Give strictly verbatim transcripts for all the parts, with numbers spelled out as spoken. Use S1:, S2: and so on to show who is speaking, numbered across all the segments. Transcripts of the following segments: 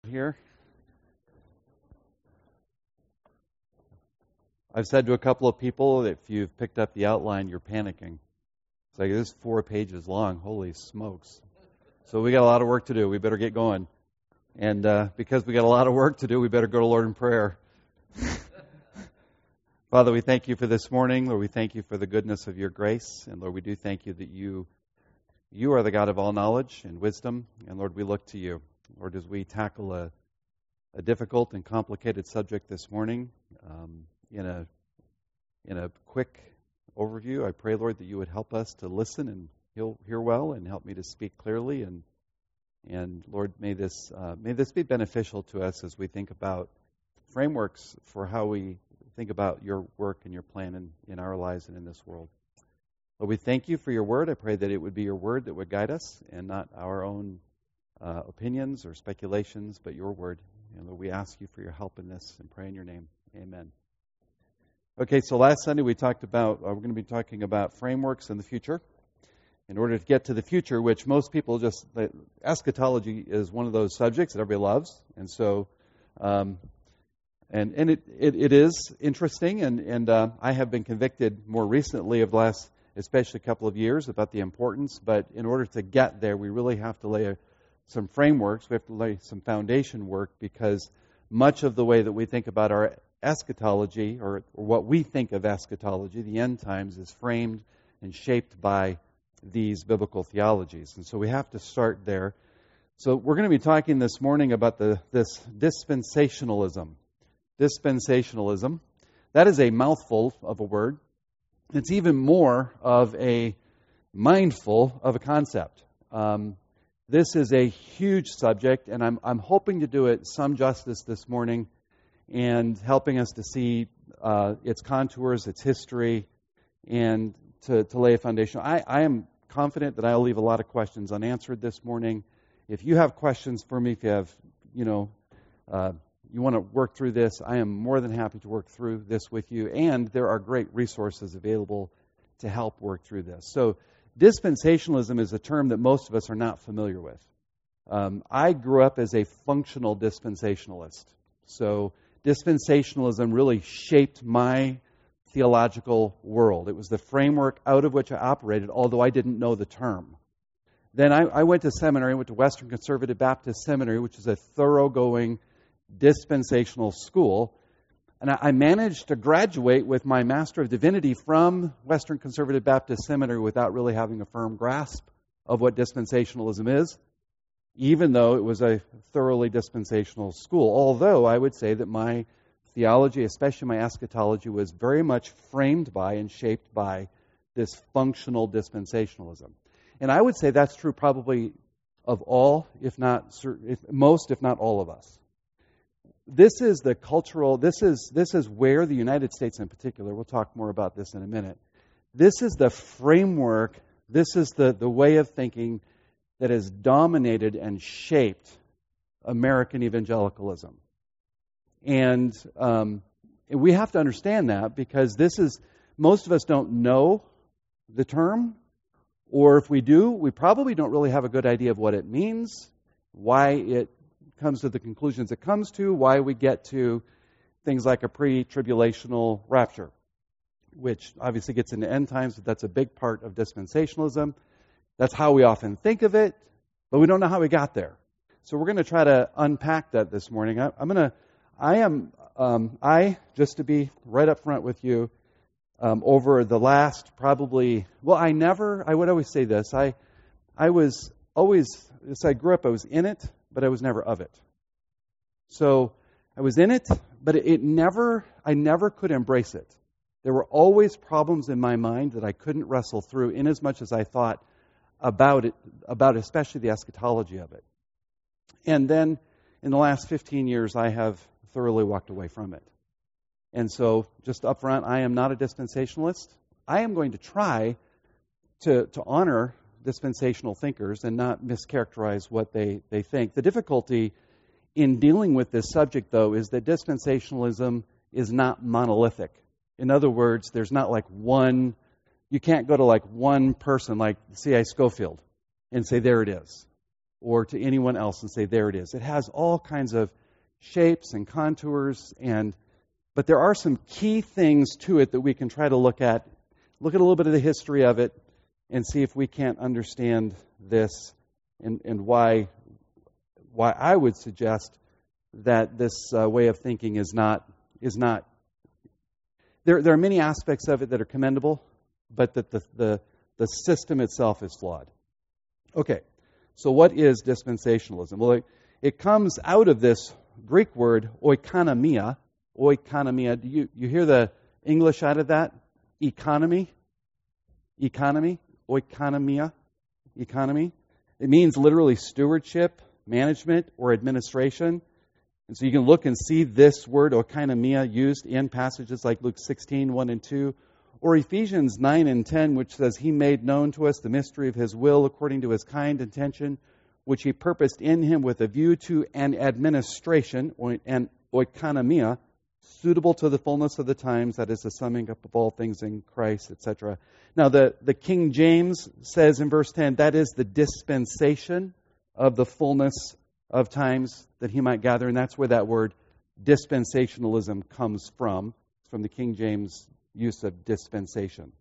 S1: here. I've said to a couple of people that if you've picked up the outline, you're panicking. It's like, this is four pages long. Holy smokes. So we got a lot of work to do. We better get going. And uh, because we got a lot of work to do, we better go to Lord in prayer. Father, we thank you for this morning. Lord, we thank you for the goodness of your grace. And Lord, we do thank you that you, you are the God of all knowledge and wisdom. And Lord, we look to you. Lord, as we tackle a, a difficult and complicated subject this morning, um, in a in a quick overview, I pray, Lord, that you would help us to listen and hear, hear well, and help me to speak clearly. And and Lord, may this uh, may this be beneficial to us as we think about frameworks for how we think about your work and your plan in, in our lives and in this world. Lord, we thank you for your word. I pray that it would be your word that would guide us, and not our own uh, opinions or speculations, but your word. And Lord, we ask you for your help in this, and pray in your name. Amen. Okay, so last Sunday we talked about, uh, we're going to be talking about frameworks in the future. In order to get to the future, which most people just, uh, eschatology is one of those subjects that everybody loves. And so, um, and and it, it, it is interesting, and, and uh, I have been convicted more recently of the last, especially a couple of years, about the importance. But in order to get there, we really have to lay a, some frameworks. We have to lay some foundation work, because much of the way that we think about our eschatology, or, or what we think of eschatology, the end times, is framed and shaped by these biblical theologies. And so we have to start there. So we're going to be talking this morning about the this dispensationalism. Dispensationalism. That is a mouthful of a word. It's even more of a mindful of a concept. Um, this is a huge subject, and I'm I'm hoping to do it some justice this morning, and helping us to see uh, its contours, its history, and to, to lay a foundation. I, I am confident that I'll leave a lot of questions unanswered this morning. If you have questions for me, if you have, you know, uh, you want to work through this, I am more than happy to work through this with you. And there are great resources available to help work through this. So dispensationalism is a term that most of us are not familiar with. Um, I grew up as a functional dispensationalist. So dispensationalism really shaped my theological world. It was the framework out of which I operated, although I didn't know the term. Then I, I went to seminary, I went to Western Conservative Baptist Seminary, which is a thoroughgoing dispensational school. And I, I managed to graduate with my Master of Divinity from Western Conservative Baptist Seminary without really having a firm grasp of what dispensationalism is, even though it was a thoroughly dispensational school. Although I would say that my theology, especially my eschatology, was very much framed by and shaped by this functional dispensationalism. And I would say that's true probably of all, if not if, most, if not all of us. This is the cultural, this is this is where the United States in particular, we'll talk more about this in a minute, this is the framework, this is the, the way of thinking that has dominated and shaped American evangelicalism. And, um, and we have to understand that, because this is, most of us don't know the term, or if we do, we probably don't really have a good idea of what it means, why it comes to the conclusions it comes to, why we get to things like a pre-tribulational rapture, which obviously gets into end times, but that's a big part of dispensationalism. That's how we often think of it, but we don't know how we got there. So we're going to try to unpack that this morning. I, I'm going to, I am, um, I, just to be right up front with you, um, over the last probably, well, I never, I would always say this, I, I was always, as I grew up, I was in it, but I was never of it. So I was in it, but it, it never, I never could embrace it. There were always problems in my mind that I couldn't wrestle through, in as much as I thought about it, about especially the eschatology of it. And then in the last fifteen years, I have thoroughly walked away from it. And so, just up front, I am not a dispensationalist. I am going to try to, to honor dispensational thinkers and not mischaracterize what they, they think. The difficulty in dealing with this subject, though, is that dispensationalism is not monolithic. In other words, there's not like one, you can't go to like one person like C I Scofield and say, there it is. or to anyone else and say, there it is. It has all kinds of shapes and contours, and but there are some key things to it that we can try to look at, look at a little bit of the history of it, and see if we can't understand this and, and why, why I would suggest that this uh, way of thinking is not, is not there, there are many aspects of it that are commendable, but that the, the, the system itself is flawed. Okay, so what is dispensationalism? Well, it, it comes out of this Greek word oikonomia. Oikonomia. Do you, you hear the English out of that? Economy? Economy? Oikonomia? Economy? It means literally stewardship, management, or administration. And so you can look and see this word oikonomia used in passages like Luke sixteen, one and two, or Ephesians nine and ten, which says, He made known to us the mystery of His will according to His kind intention, which He purposed in Him with a view to an administration, or an oikonomia, suitable to the fullness of the times, that is the summing up of all things in Christ, et cetera. Now, the, the King James says in verse ten, that is the dispensation of the fullness of times that He might gather, and that's where that word dispensationalism comes from. It's from the King James use of dispensation.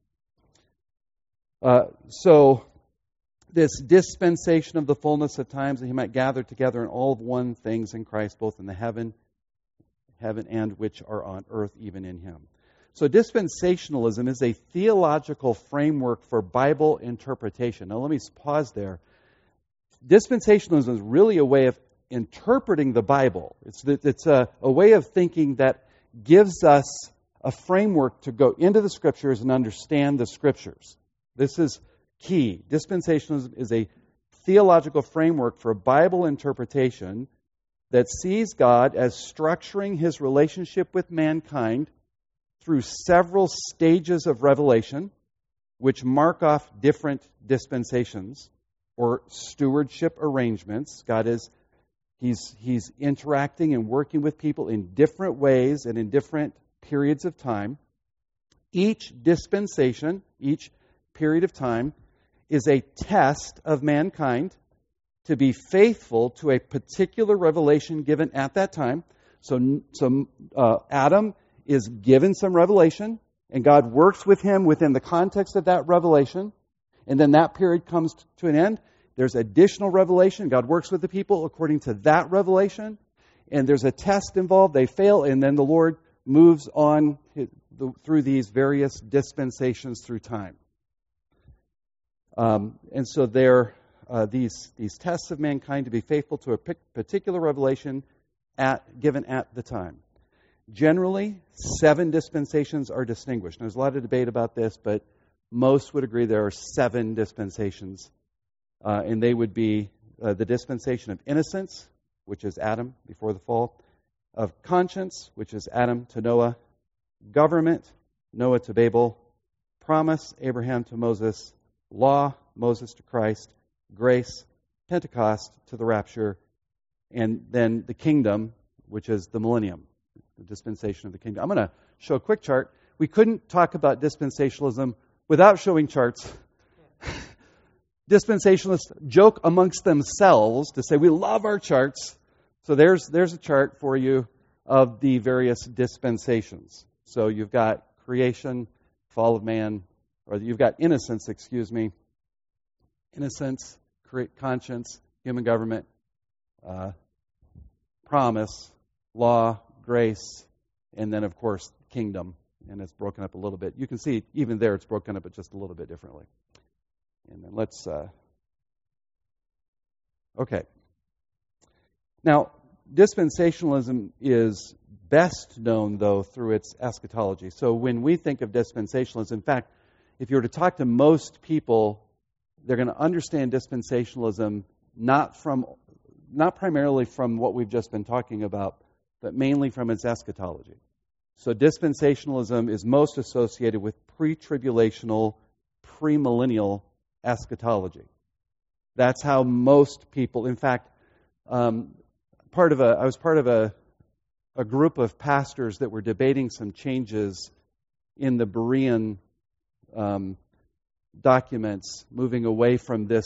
S1: Uh, so, this dispensation of the fullness of times that He might gather together in all of one things in Christ, both in the heaven, heaven and which are on earth, even in Him. So dispensationalism is a theological framework for Bible interpretation. Now let me pause there. Dispensationalism is really a way of interpreting the Bible. It's, it's a, a way of thinking that gives us a framework to go into the Scriptures and understand the Scriptures. This is key. Dispensationalism is a theological framework for Bible interpretation that sees God as structuring His relationship with mankind through several stages of revelation, which mark off different dispensations or stewardship arrangements. God is He's He's interacting and working with people in different ways and in different periods of time. Each dispensation, each period of time, is a test of mankind to be faithful to a particular revelation given at that time. So, so uh, Adam is given some revelation, and God works with him within the context of that revelation, and then that period comes to an end. There's additional revelation. God works with the people according to that revelation, and there's a test involved. They fail, and then the Lord moves on through these various dispensations through time. Um, and so there Uh, these these tests of mankind to be faithful to a particular revelation at given at the time. Generally, seven dispensations are distinguished. Now, there's a lot of debate about this, but most would agree there are seven dispensations, uh, and they would be uh, the dispensation of innocence, which is Adam before the fall, of conscience, which is Adam to Noah, government, Noah to Babel, promise, Abraham to Moses, law, Moses to Christ, grace, Pentecost to the rapture, and then the kingdom, which is the millennium, the dispensation of the kingdom. I'm going to show a quick chart. We couldn't talk about dispensationalism without showing charts. Dispensationalists joke amongst themselves to say, we love our charts. So there's there's a chart for you of the various dispensations. So you've got creation, fall of man, or you've got innocence, excuse me, innocence, conscience, human government, uh, promise, law, grace, and then, of course, kingdom. And it's broken up a little bit. You can see, even there, it's broken up just a little bit differently. And then let's... Uh, okay. Now, dispensationalism is best known, though, through its eschatology. So when we think of dispensationalism, in fact, if you were to talk to most people, they're going to understand dispensationalism not from, not primarily from what we've just been talking about, but mainly from its eschatology. So dispensationalism is most associated with pre-tribulational, premillennial eschatology. That's how most people, in fact, um, part of a, I was part of a, a group of pastors that were debating some changes in the Berean um, documents, moving away from this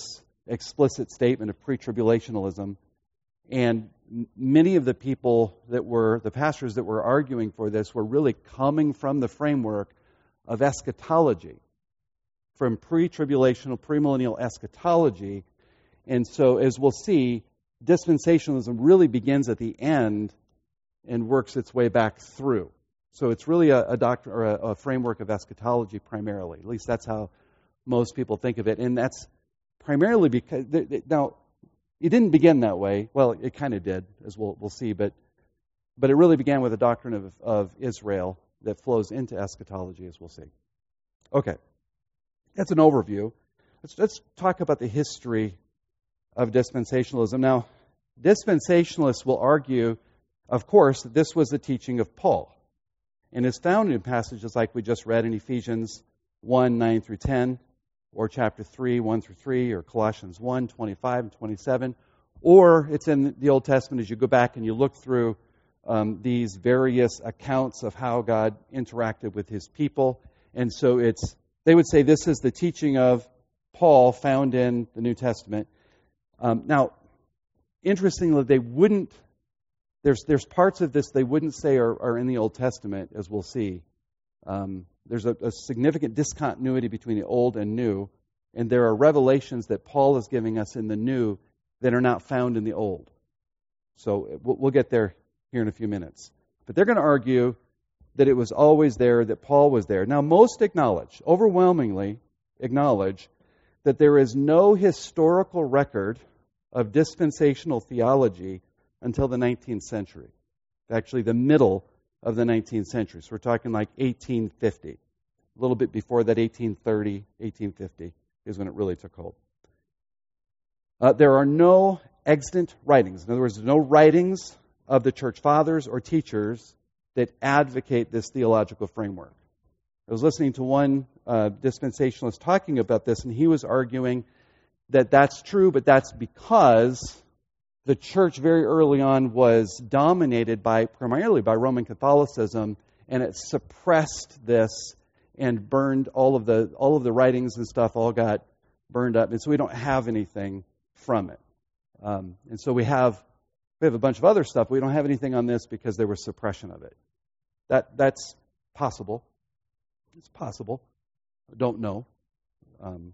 S1: explicit statement of pre-tribulationalism. And many of the people that were, the pastors that were arguing for this were really coming from the framework of eschatology, from pre-tribulational, premillennial eschatology. And so, as we'll see, dispensationalism really begins at the end and works its way back through. So it's really a, a doctrine or a, a framework of eschatology primarily. At least that's how most people think of it. And that's primarily because, now, it didn't begin that way. Well, it kind of did, as we'll we'll see. But but it really began with a doctrine of, of Israel that flows into eschatology, as we'll see. Okay, that's an overview. Let's, let's talk about the history of dispensationalism. Now, dispensationalists will argue, of course, that this was the teaching of Paul, and is found in passages like we just read in Ephesians one, nine through ten, or chapter three, one through three, or Colossians one, twenty-five and twenty-seven, or it's in the Old Testament as you go back and you look through um, these various accounts of how God interacted with His people. And so it's, they would say this is the teaching of Paul found in the New Testament. Um, now, interestingly, they wouldn't, there's there's parts of this they wouldn't say are, are in the Old Testament, as we'll see. Um, there's a, a significant discontinuity between the Old and New, and there are revelations that Paul is giving us in the New that are not found in the Old. So we'll, we'll get there here in a few minutes. But they're going to argue that it was always there, that Paul was there. Now, most acknowledge, overwhelmingly acknowledge, that there is no historical record of dispensational theology until the nineteenth century. Actually, the middle of the nineteenth century. So we're talking like eighteen fifty. A little bit before that, eighteen thirty, eighteen fifty is when it really took hold. Uh, there are no extant writings. In other words, no writings of the church fathers or teachers that advocate this theological framework. I was listening to one uh, dispensationalist talking about this, and he was arguing that that's true, but that's because the church very early on was dominated by primarily by Roman Catholicism, and it suppressed this and burned all of the all of the writings and stuff all got burned up, and so we don't have anything from it. Um, and so we have we have a bunch of other stuff. We don't have anything on this because there was suppression of it. That that's possible. It's possible. I don't know. Um,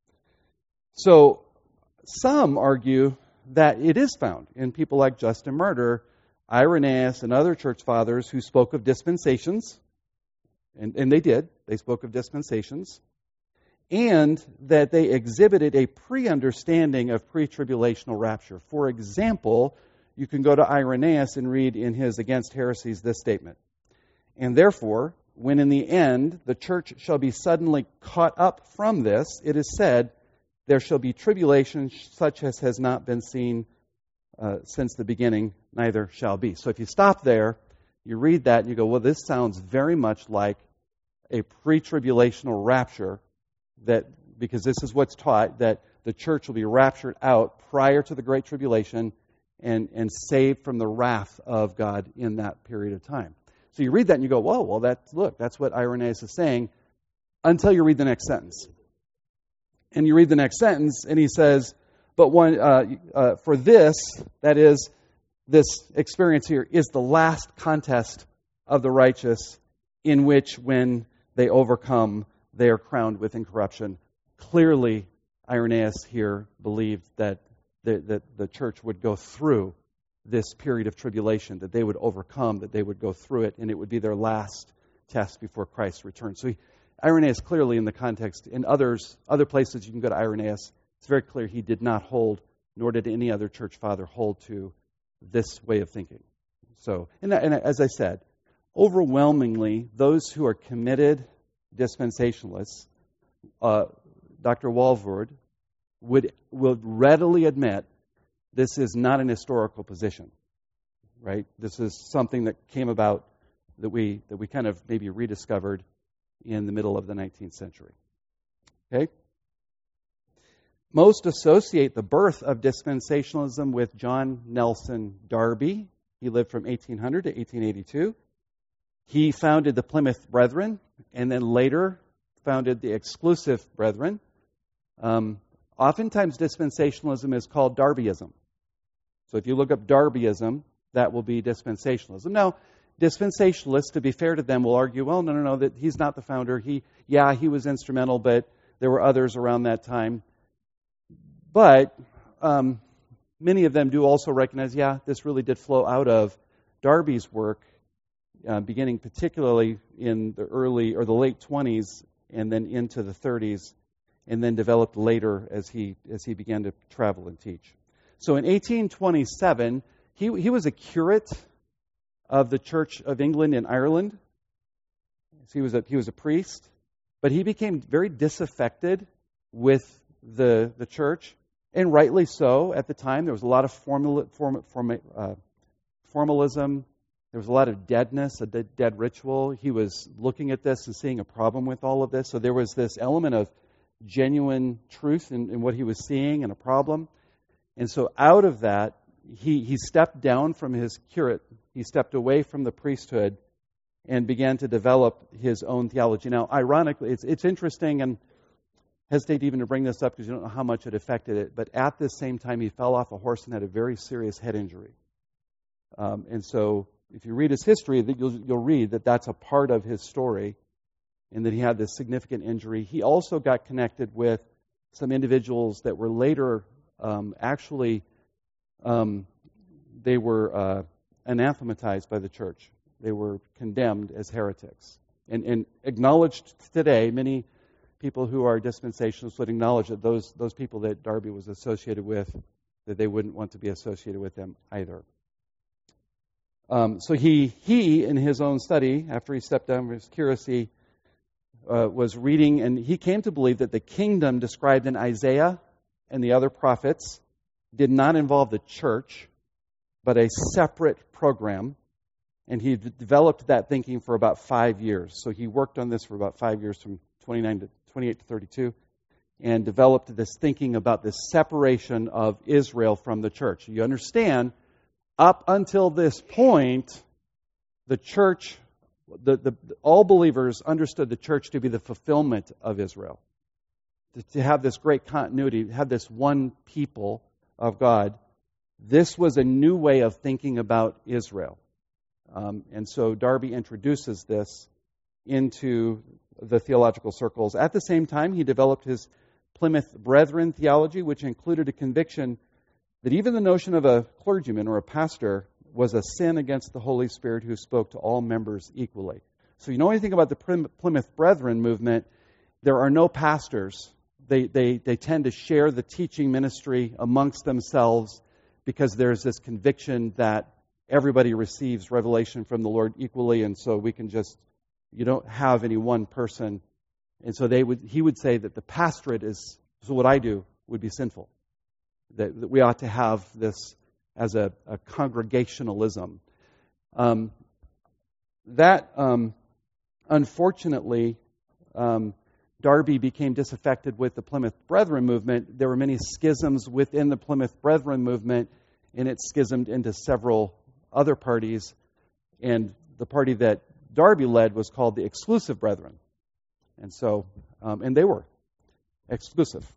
S1: so some argue that it is found in people like Justin Martyr, Irenaeus, and other church fathers who spoke of dispensations, and, and they did, they spoke of dispensations, and that they exhibited a pre-understanding of pre-tribulational rapture. For example, you can go to Irenaeus and read in his Against Heresies this statement: "And therefore, when in the end the church shall be suddenly caught up from this, it is said, there shall be tribulation such as has not been seen uh, since the beginning, neither shall be." So if you stop there, you read that and you go, well, this sounds very much like a pre-tribulational rapture, that because this is what's taught, that the church will be raptured out prior to the Great Tribulation and, and saved from the wrath of God in that period of time. So you read that and you go, whoa, well, that's, look, that's what Irenaeus is saying, until you read the next sentence. And you read the next sentence, and he says, but one uh, uh, for this, that is, this experience here, is the last contest of the righteous, in which, when they overcome, they are crowned with incorruption. Clearly, Irenaeus here believed that the, that the church would go through this period of tribulation, that they would overcome, that they would go through it, and it would be their last test before Christ returns. So he, Irenaeus clearly in the context, in others, other places you can go to Irenaeus, it's very clear he did not hold, nor did any other church father hold to this way of thinking. So, and, and as I said, overwhelmingly, those who are committed dispensationalists, uh, Doctor Walvoord would would readily admit this is not an historical position, right? This is something that came about that we that we kind of maybe rediscovered in the middle of the nineteenth century. Okay? Most associate the birth of dispensationalism with John Nelson Darby. He lived from eighteen hundred to eighteen eighty-two. He founded the Plymouth Brethren, and then later founded the Exclusive Brethren. Um, Oftentimes, dispensationalism is called Darbyism. So if you look up Darbyism, that will be dispensationalism. Now, dispensationalists, to be fair to them, will argue, well, no, no, no, that he's not the founder. He, yeah, he was instrumental, but there were others around that time. But um, many of them do also recognize, yeah, this really did flow out of Darby's work, uh, beginning particularly in the early or the late twenties and then into the thirties, and then developed later as he as he began to travel and teach. So in eighteen twenty-seven, he he was a curate of the Church of England in Ireland. So he was a he was a priest, but he became very disaffected with the the church, and rightly so. At the time, there was a lot of formula, form, form, uh, formalism. There was a lot of deadness, a dead, dead ritual. He was looking at this and seeing a problem with all of this. So there was this element of genuine truth in, in what he was seeing and a problem. And so out of that, he, he stepped down from his curate. He stepped away from the priesthood and began to develop his own theology. Now, ironically, it's, it's interesting, and hesitate even to bring this up because you don't know how much it affected it, but at this same time, he fell off a horse and had a very serious head injury. Um, and so if you read his history, you'll, you'll read that that's a part of his story, and that he had this significant injury. He also got connected with some individuals that were later um, actually, um, they were uh, anathematized by the church. They were condemned as heretics. And, and acknowledged today, many people who are dispensationalists would acknowledge that those, those people that Darby was associated with, that they wouldn't want to be associated with them either. Um, so he, he, in his own study, after he stepped down from his curacy, uh, was reading, and he came to believe that the kingdom described in Isaiah and the other prophets did not involve the church, but a separate program. And he d- developed that thinking for about five years. So he worked on this for about five years, from twenty-nine to twenty-eight to thirty-two, and developed this thinking about this separation of Israel from the church. You understand, up until this point, the church, the, the all believers understood the church to be the fulfillment of Israel. To, to have this great continuity, to have this one people of God. This was a new way of thinking about Israel. Um, and so Darby introduces this into the theological circles. At the same time, he developed his Plymouth Brethren theology, which included a conviction that even the notion of a clergyman or a pastor was a sin against the Holy Spirit who spoke to all members equally. So you know anything about the Plymouth Brethren movement, there are no pastors. They, they, they tend to share the teaching ministry amongst themselves because there's this conviction that everybody receives revelation from the Lord equally, and so we can just, you don't have any one person. And so they would, he would say that the pastorate is, so what I do would be sinful. That, that we ought to have this as a, a congregationalism. Um, that, um, unfortunately, um, Darby became disaffected with the Plymouth Brethren movement. There were many schisms within the Plymouth Brethren movement, and it schismed into several other parties. And the party that Darby led was called the Exclusive Brethren. And so, um, and they were exclusive.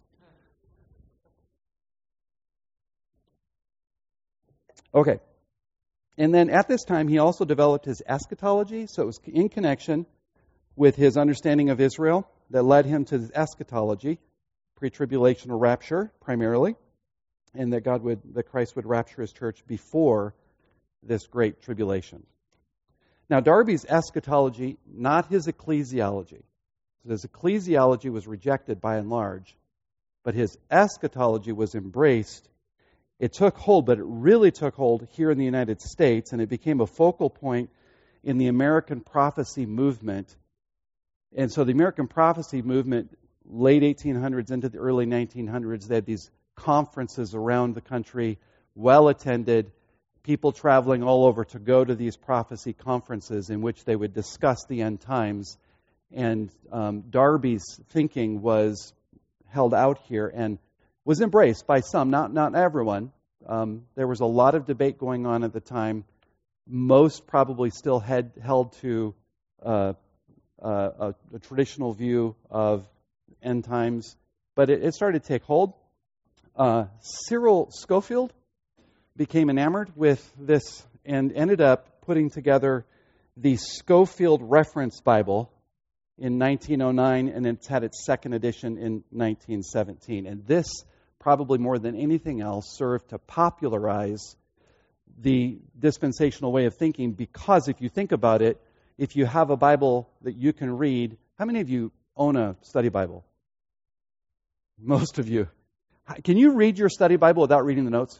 S1: Okay. And then at this time, he also developed his eschatology. So it was in connection with his understanding of Israel that led him to his eschatology, pre-tribulation or rapture primarily, and that God would, that Christ would rapture his church before this great tribulation. Now, Darby's eschatology, not his ecclesiology. So his ecclesiology was rejected by and large, but his eschatology was embraced. It took hold, but it really took hold here in the United States, and it became a focal point in the American prophecy movement. And so the American prophecy movement, late eighteen hundreds into the early nineteen hundreds, they had these conferences around the country, well attended, people traveling all over to go to these prophecy conferences in which they would discuss the end times. And um, Darby's thinking was held out here and was embraced by some, not not everyone. Um, there was a lot of debate going on at the time. Most probably still had held to uh, uh, a, a traditional view of end times, but it, it started to take hold. Uh, Cyril Scofield became enamored with this and ended up putting together the Scofield Reference Bible in nineteen oh nine, and it's had its second edition in nineteen seventeen. And this, probably more than anything else, served to popularize the dispensational way of thinking, because if you think about it, if you have a Bible that you can read, how many of you own a study Bible? Most of you. Can you read your study Bible without reading the notes?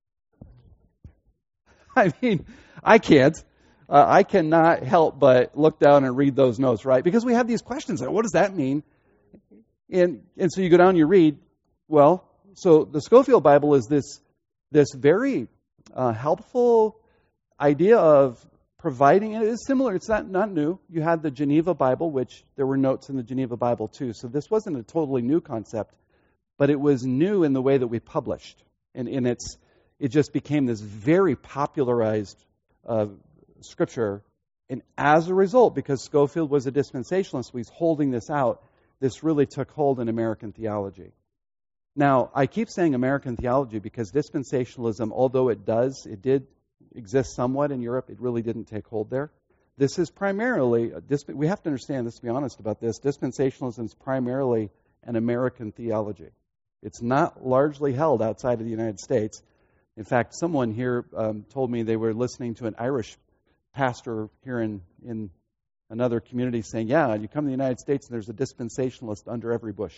S1: I mean, I can't. Uh, I cannot help but look down and read those notes, right? Because we have these questions. Like, what does that mean? And and so you go down and you read. Well, so the Scofield Bible is this this very uh, helpful idea of providing. It is similar. It's not not new. You had the Geneva Bible, which there were notes in the Geneva Bible too. So this wasn't a totally new concept, but it was new in the way that we published, and and it's it just became this very popularized Uh, Scripture, and as a result, because Scofield was a dispensationalist, he's holding this out, this really took hold in American theology. Now, I keep saying American theology because dispensationalism, although it does, it did exist somewhat in Europe, it really didn't take hold there. This is primarily, we have to understand this, to be honest about this, dispensationalism is primarily an American theology. It's not largely held outside of the United States. In fact, someone here um, told me they were listening to an Irish pastor here in, in another community saying, yeah, you come to the United States and there's a dispensationalist under every bush.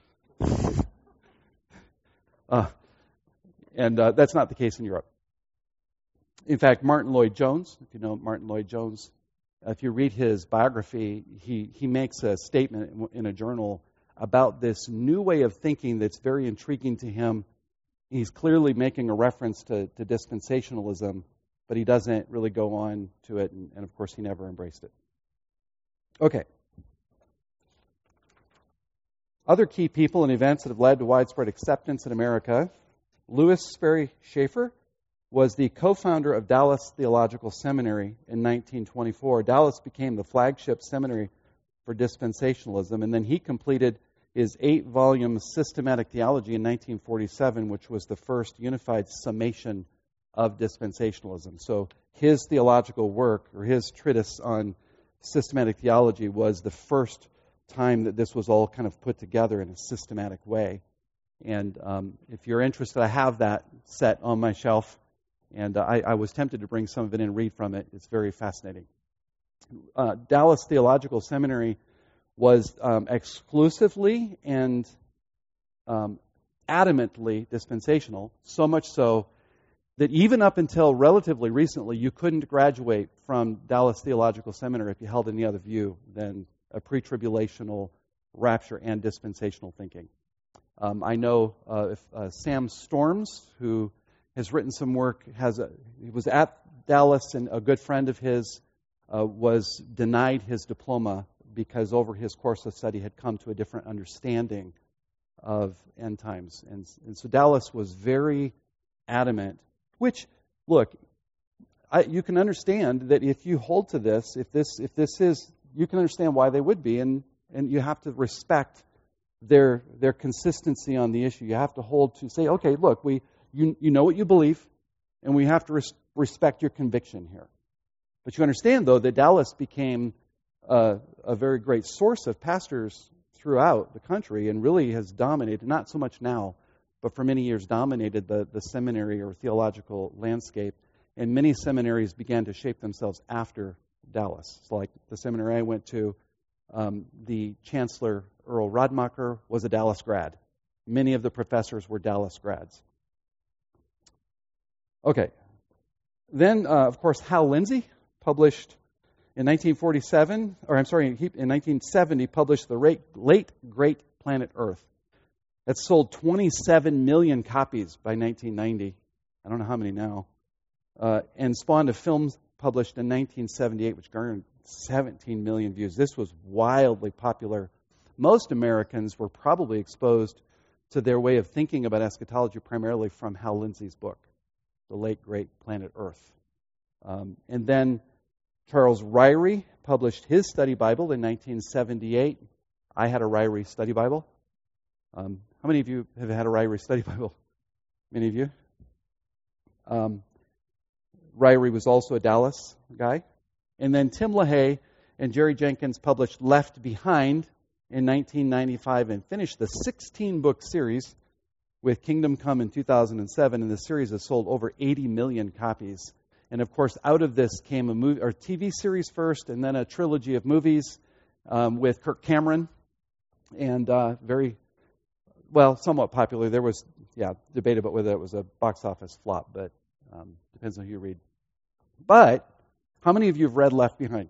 S1: uh, and uh, that's not the case in Europe. In fact, Martin Lloyd-Jones, if you know Martin Lloyd-Jones, if you read his biography, he, he makes a statement in, in a journal about this new way of thinking that's very intriguing to him. He's clearly making a reference to, to dispensationalism, but he doesn't really go on to it, and, and of course he never embraced it. Okay. Other key people and events that have led to widespread acceptance in America. Louis Sperry Chafer was the co-founder of Dallas Theological Seminary in nineteen twenty-four. Dallas became the flagship seminary for dispensationalism, and then he completed his eight-volume Systematic Theology in nineteen forty-seven, which was the first unified summation of dispensationalism. So his theological work, or his treatise on systematic theology, was the first time that this was all kind of put together in a systematic way. And um, if you're interested, I have that set on my shelf, and uh, I, I was tempted to bring some of it in and read from it. It's very fascinating. Uh, Dallas Theological Seminary was um, exclusively and um, adamantly dispensational, so much so that even up until relatively recently, you couldn't graduate from Dallas Theological Seminary if you held any other view than a pre-tribulational rapture and dispensational thinking. Um, I know uh, if, uh, Sam Storms, who has written some work, has a, he was at Dallas, and a good friend of his uh, was denied his diploma because over his course of study had come to a different understanding of end times. And, and so Dallas was very adamant, which, look, I, you can understand that if you hold to this, if this if this is, you can understand why they would be, and, and you have to respect their their consistency on the issue. You have to hold to, say, okay, look, we you you know what you believe, and we have to res- respect your conviction here. But you understand, though, that Dallas became uh, a very great source of pastors throughout the country, and really has dominated, not so much now, but for many years dominated the, the seminary or theological landscape. And many seminaries began to shape themselves after Dallas. So like the seminary I went to, um, the Chancellor, Earl Radmacher, was a Dallas grad. Many of the professors were Dallas grads. Okay. Then, uh, of course, Hal Lindsey published in nineteen forty-seven, or I'm sorry, he, in nineteen seventy, published The Late, Late Great Planet Earth. That sold twenty-seven million copies by nineteen ninety. I don't know how many now. Uh, and spawned a film published in nineteen seventy-eight, which garnered seventeen million views. This was wildly popular. Most Americans were probably exposed to their way of thinking about eschatology primarily from Hal Lindsey's book, The Late Great Planet Earth. Um, and then Charles Ryrie published his study Bible in nineteen seventy-eight. I had a Ryrie study Bible. Um, how many of you have had a Ryrie study Bible? Many of you? Um, Ryrie was also a Dallas guy. And then Tim LaHaye and Jerry Jenkins published Left Behind in nineteen ninety-five and finished the sixteen-book series with Kingdom Come in two thousand seven. And the series has sold over eighty million copies. And of course, out of this came a movie or T V series first, and then a trilogy of movies um, with Kirk Cameron, and uh, very, well, somewhat popular. There was, yeah, debate about whether it was a box office flop, but um, depends on who you read. But how many of you have read Left Behind?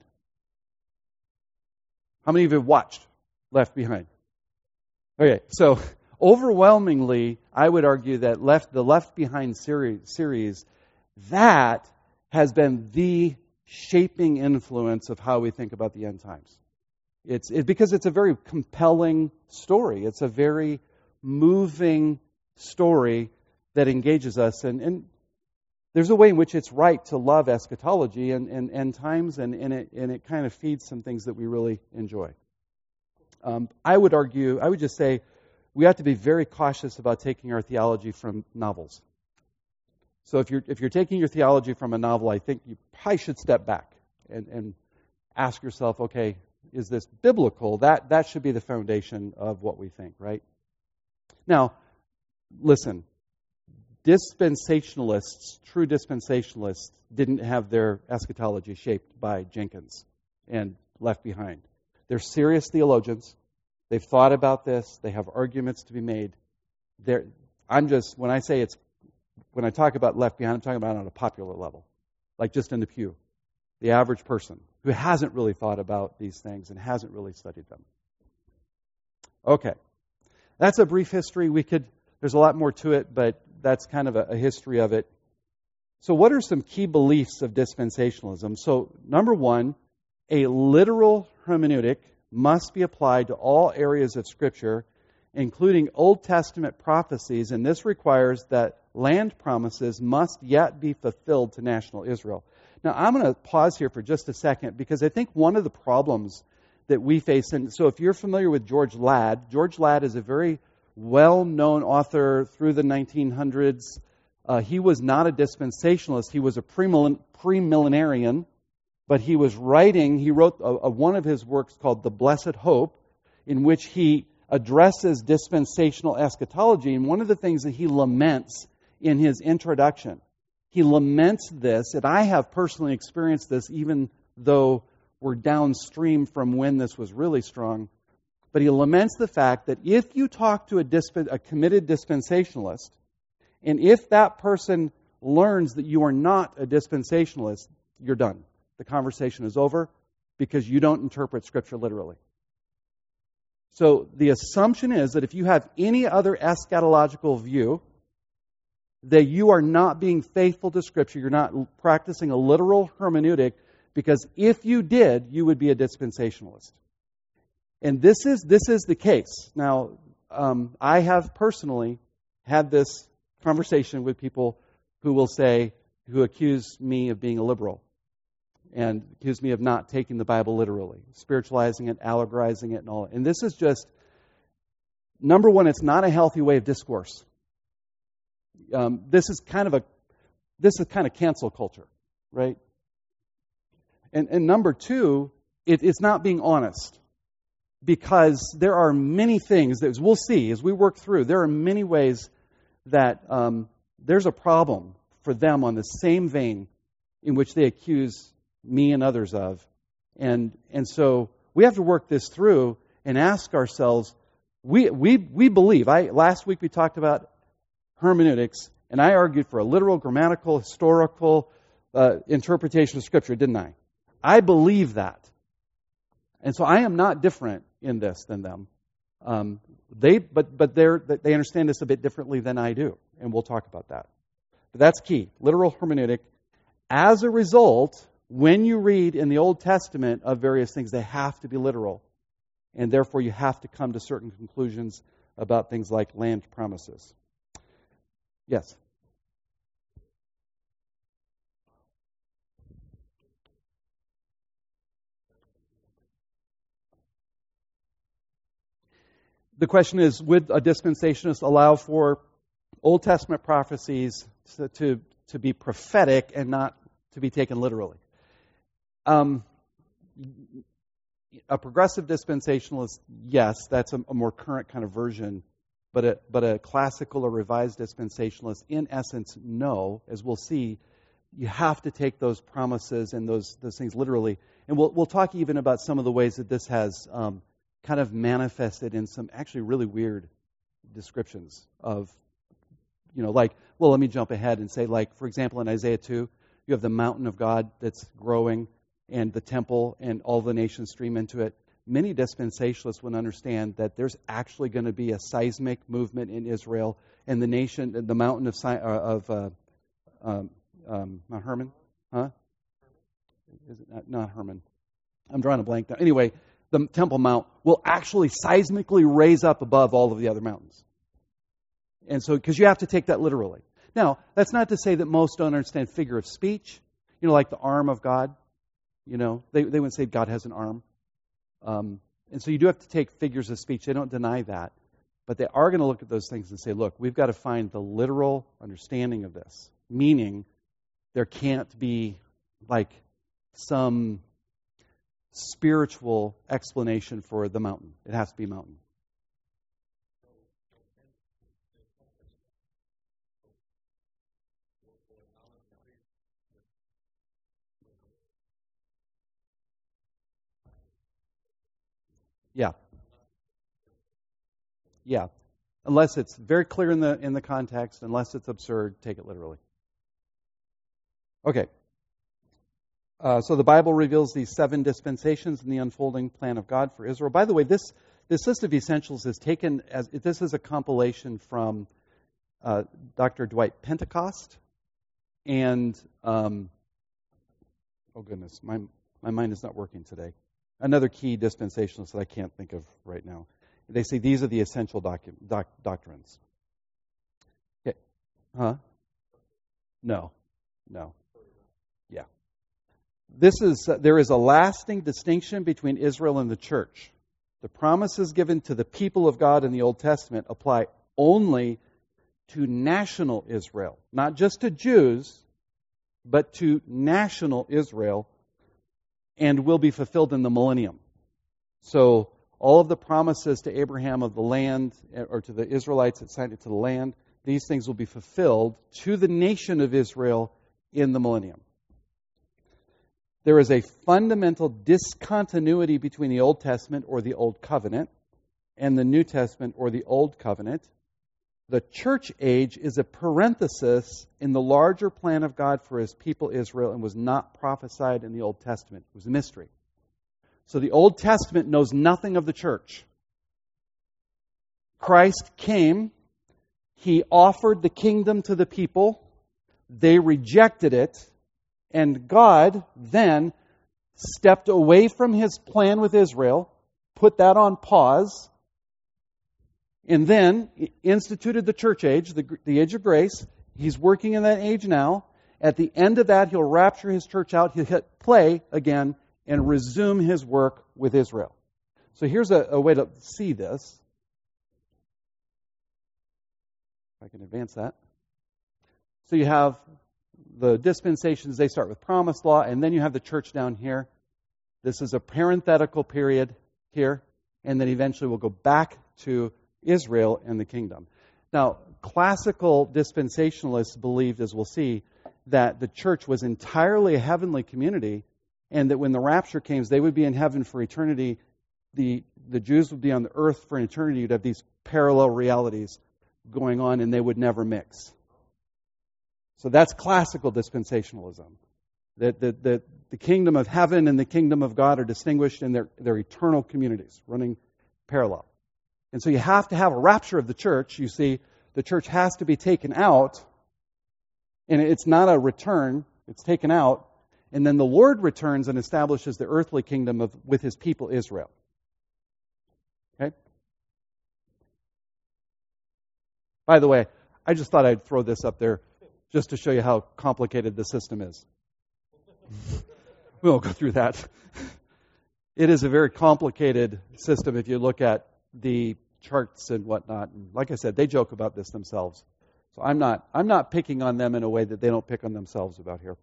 S1: How many of you have watched Left Behind? Okay, so overwhelmingly, I would argue that left the Left Behind series, series that has been the shaping influence of how we think about the end times. It's it, because it's a very compelling story. It's a very moving story that engages us. And, and there's a way in which it's right to love eschatology and, and end times, and, and, it, and it kind of feeds some things that we really enjoy. Um, I would argue, I would just say, we have to be very cautious about taking our theology from novels. So if you're if you're taking your theology from a novel, I think you probably should step back and, and ask yourself, okay, is this biblical? That that should be the foundation of what we think, right? Now, listen, dispensationalists, true dispensationalists, didn't have their eschatology shaped by Jenkins and Left Behind. They're serious theologians. They've thought about this. They have arguments to be made. They're, I'm just, when I say it's When I talk about Left Behind, I'm talking about on a popular level, like just in the pew. The average person who hasn't really thought about these things and hasn't really studied them. Okay. That's a brief history. We could, there's a lot more to it, but that's kind of a, a history of it. So what are some key beliefs of dispensationalism? So number one, a literal hermeneutic must be applied to all areas of Scripture, including Old Testament prophecies, and this requires that land promises must yet be fulfilled to national Israel. Now, I'm going to pause here for just a second, because I think one of the problems that we face, and so if you're familiar with George Ladd, George Ladd is a very well-known author through the nineteen hundreds. Uh, he was not a dispensationalist. He was a premillen- premillenarian, but he was writing, he wrote a, a, one of his works called The Blessed Hope, in which he addresses dispensational eschatology. And one of the things that he laments in his introduction, he laments this, and I have personally experienced this even though we're downstream from when this was really strong, but he laments the fact that if you talk to a, disp- a committed dispensationalist, and if that person learns that you are not a dispensationalist, you're done. The conversation is over because you don't interpret Scripture literally. So the assumption is that if you have any other eschatological view, that you are not being faithful to Scripture, you're not practicing a literal hermeneutic, because if you did, you would be a dispensationalist. And this is this is the case. Now, um, I have personally had this conversation with people who will say, who accuse me of being a liberal, and accuse me of not taking the Bible literally, spiritualizing it, allegorizing it, and all. And this is just, number one, it's not a healthy way of discourse. Um, this is kind of a, this is kind of cancel culture, right? And, and number two, it, it's not being honest, because there are many things that, as we'll see as we work through, there are many ways that um, there's a problem for them on the same vein in which they accuse me and others of. And and so we have to work this through and ask ourselves, we we we believe, I last week we talked about hermeneutics, and I argued for a literal, grammatical, historical uh, interpretation of Scripture, didn't I? I believe that. And so I am not different in this than them. Um, they, but but they're, they understand this a bit differently than I do, and we'll talk about that. But that's key, literal hermeneutic. As a result, when you read in the Old Testament of various things, they have to be literal. And therefore, you have to come to certain conclusions about things like land promises. Yes? the question is, would a dispensationalist allow for Old Testament prophecies to, to, to be prophetic and not to be taken literally? Um, a progressive dispensationalist, yes, that's a, a more current kind of version. But a, but a classical or revised dispensationalist, in essence, no. As we'll see, you have to take those promises and those those things literally. And we'll we'll talk even about some of the ways that this has um, kind of manifested in some actually really weird descriptions of, you know, like, well, let me jump ahead and say, like, for example, in Isaiah two, you have the mountain of God that's growing and the temple and all the nations stream into it. Many dispensationalists would understand that there's actually going to be a seismic movement in Israel, and the nation, the mountain of of uh, um, um, Mount Hermon, huh? Is it not, not Hermon? I'm drawing a blank now. Anyway, the Temple Mount will actually seismically raise up above all of the other mountains, and so because you have to take that literally. Now, that's not to say that most don't understand figure of speech. You know, like the arm of God. You know, they they wouldn't say God has an arm. Um, and so you do have to take figures of speech. They don't deny that. But they are going to look at those things and say, look, we've got to find the literal understanding of this. Meaning, there can't be like some spiritual explanation for the mountain. It has to be a mountain. Yeah. Yeah. Unless it's very clear in the in the context, unless it's absurd, take it literally. Okay. Uh, so the Bible reveals these seven dispensations in the unfolding plan of God for Israel. By the way, this this list of essentials is taken as this is a compilation from uh, Doctor Dwight Pentecost, and um, oh goodness, my my mind is not working today. Another key dispensationalist that I can't think of right now. They say these are the essential docu- doc- doctrines. Okay. Huh? No. No. Yeah. This is uh, there is a lasting distinction between Israel and the church. The promises given to the people of God in the Old Testament apply only to national Israel, not just to Jews, but to national Israel, and will be fulfilled in the millennium. So all of the promises to Abraham of the land, or to the Israelites that signed it to the land, these things will be fulfilled to the nation of Israel in the millennium. There is a fundamental discontinuity between the Old Testament or the Old Covenant and the New Testament or the Old Covenant. The church age is a parenthesis in the larger plan of God for His people Israel and was not prophesied in the Old Testament. It was a mystery. So the Old Testament knows nothing of the church. Christ came. He offered the kingdom to the people. They rejected it. And God then stepped away from His plan with Israel, put that on pause, and then instituted the church age, the, the age of grace. He's working in that age now. At the end of that, He'll rapture His church out. He'll hit play again and resume His work with Israel. So here's a, a way to see this. If I can advance that. So you have the dispensations. They start with promised law, and then you have the church down here. This is a parenthetical period here, and then eventually we'll go back to Israel and the kingdom. Now, classical dispensationalists believed, as we'll see, that the church was entirely a heavenly community, and that when the rapture came, they would be in heaven for eternity. The, the Jews would be on the earth for an eternity. You'd have these parallel realities going on, and they would never mix. So that's classical dispensationalism. That the, the, the kingdom of heaven and the kingdom of God are distinguished in their, their eternal communities, running parallel. And so you have to have a rapture of the church. You see, the church has to be taken out, and it's not a return. It's taken out. And then the Lord returns and establishes the earthly kingdom of, with His people Israel. Okay? By the way, I just thought I'd throw this up there just to show you how complicated the system is. We won't go through that. It is a very complicated system if you look at the charts and whatnot. And like I said, they joke about this themselves. So I'm not I'm not picking on them in a way that they don't pick on themselves about here.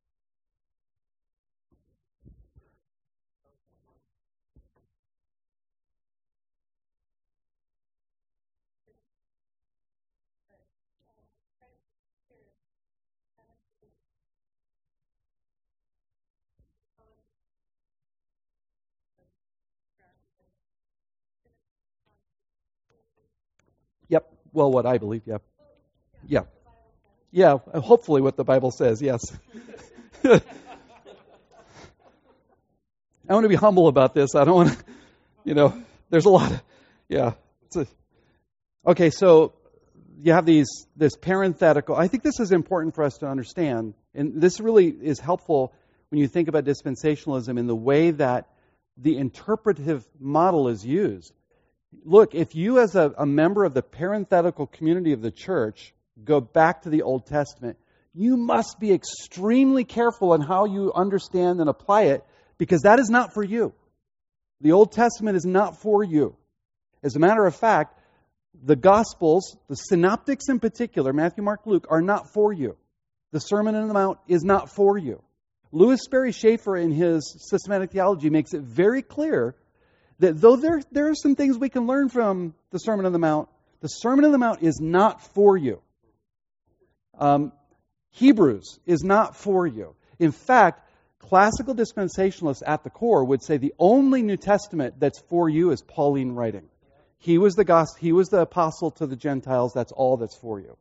S1: Yep. Well, what I believe, yeah. Yeah. Yeah, hopefully what the Bible says, yes. I want to be humble about this. I don't want to, you know, there's a lot of, yeah. It's a, okay, so you have these, this parenthetical. I think this is important for us to understand. And this really is helpful when you think about dispensationalism in the way that the interpretive model is used. Look, if you as a, a member of the parenthetical community of the church go back to the Old Testament, you must be extremely careful in how you understand and apply it, because that is not for you. The Old Testament is not for you. As a matter of fact, the Gospels, the synoptics in particular, Matthew, Mark, Luke, are not for you. The Sermon on the Mount is not for you. Louis Sperry Schaeffer in his Systematic Theology makes it very clear that though there, there are some things we can learn from the Sermon on the Mount, the Sermon on the Mount is not for you. Um, Hebrews is not for you. In fact, classical dispensationalists at the core would say the only New Testament that's for you is Pauline writing. He was the gospel, he was the apostle to the Gentiles. That's all that's for you.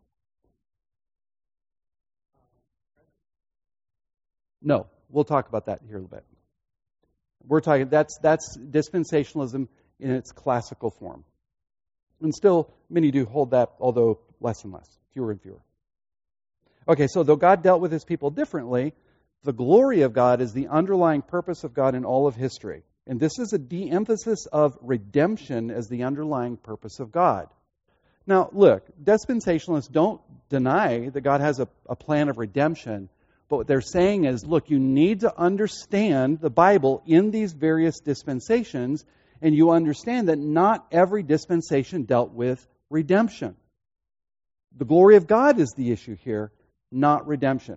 S1: No, we'll talk about that here in a bit. We're talking, that's that's dispensationalism in its classical form. And still, many do hold that, although less and less, fewer and fewer. Okay, so though God dealt with his people differently, the glory of God is the underlying purpose of God in all of history. And this is a de-emphasis of redemption as the underlying purpose of God. Now, look, dispensationalists don't deny that God has a, a plan of redemption. But what they're saying is, look, you need to understand the Bible in these various dispensations, and you understand that not every dispensation dealt with redemption. The glory of God is the issue here, not redemption.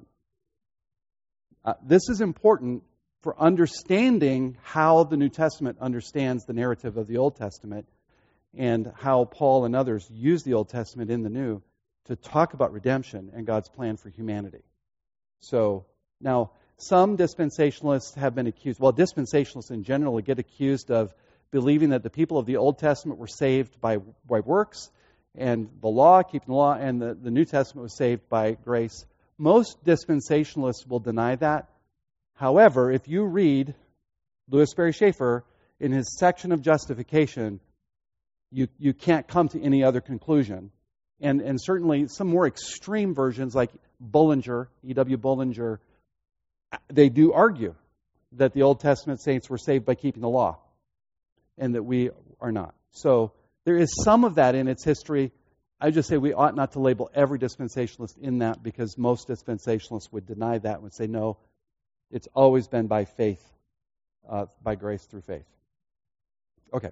S1: Uh, this is important for understanding how the New Testament understands the narrative of the Old Testament and how Paul and others use the Old Testament in the New to talk about redemption and God's plan for humanity. So, now, some dispensationalists have been accused, well, dispensationalists in general get accused of believing that the people of the Old Testament were saved by, by works, and the law, keeping the law, and the, the New Testament was saved by grace. Most dispensationalists will deny that. However, if you read Louis Sperry Schaeffer in his section of justification, you, you can't come to any other conclusion. And, and certainly some more extreme versions like Bullinger, E W Bullinger, they do argue that the Old Testament saints were saved by keeping the law and that we are not. So there is some of that in its history. I just say we ought not to label every dispensationalist in that, because most dispensationalists would deny that and would say, no, it's always been by faith, uh, by grace through faith. Okay.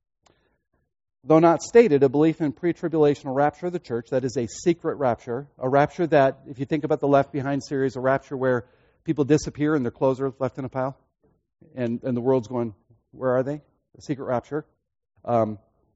S1: Though not stated, a belief in pre-tribulational rapture of the church, that is a secret rapture, a rapture that, if you think about the Left Behind series, a rapture where people disappear and their clothes are left in a pile, and, and the world's going, where are they? A secret rapture. Um,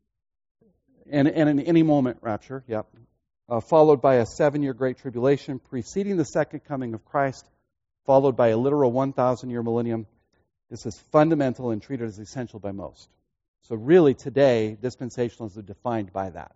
S1: and, and an any moment rapture, yep. Uh, followed by a seven-year Great Tribulation preceding the second coming of Christ, followed by a literal one thousand year millennium. This is fundamental and treated as essential by most. So really today, dispensationalism is defined by that.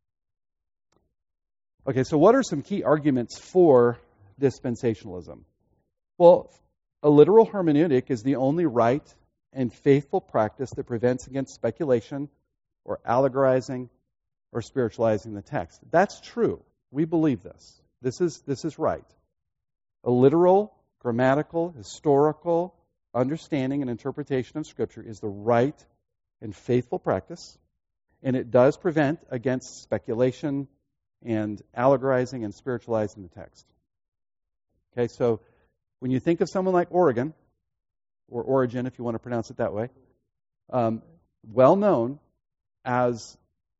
S1: Okay, so what are some key arguments for dispensationalism? Well, a literal hermeneutic is the only right and faithful practice that prevents against speculation or allegorizing or spiritualizing the text. That's true. We believe this. This is, this is right. A literal, grammatical, historical understanding and interpretation of Scripture is the right and faithful practice, and it does prevent against speculation and allegorizing and spiritualizing the text. Okay, so when you think of someone like Origen, or Origen if you want to pronounce it that way, um, well known as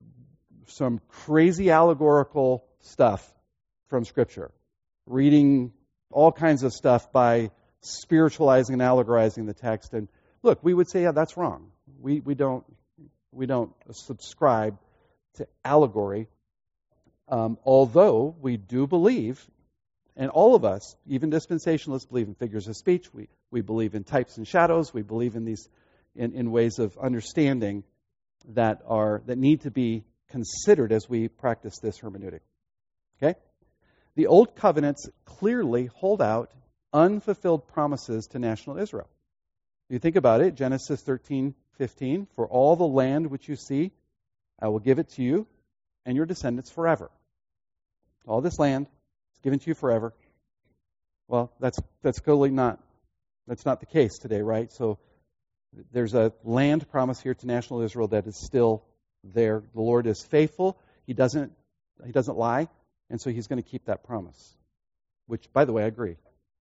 S1: some crazy allegorical stuff from Scripture, reading all kinds of stuff by spiritualizing and allegorizing the text. And look, we would say, yeah, that's wrong. We we don't we don't subscribe to allegory, um, although we do believe, and all of us, even dispensationalists, believe in figures of speech. We we believe in types and shadows. We believe in these in, in ways of understanding that are that need to be considered as we practice this hermeneutic. Okay? The Old Covenants clearly hold out unfulfilled promises to national Israel. If you think about it, Genesis thirteen fifteen, for all the land which you see, I will give it to you and your descendants forever. All this land is given to you forever. Well, that's that's clearly not that's not the case today, right? So there's a land promise here to national Israel that is still there. The Lord is faithful. He doesn't he doesn't lie, and so He's going to keep that promise. Which, by the way, I agree.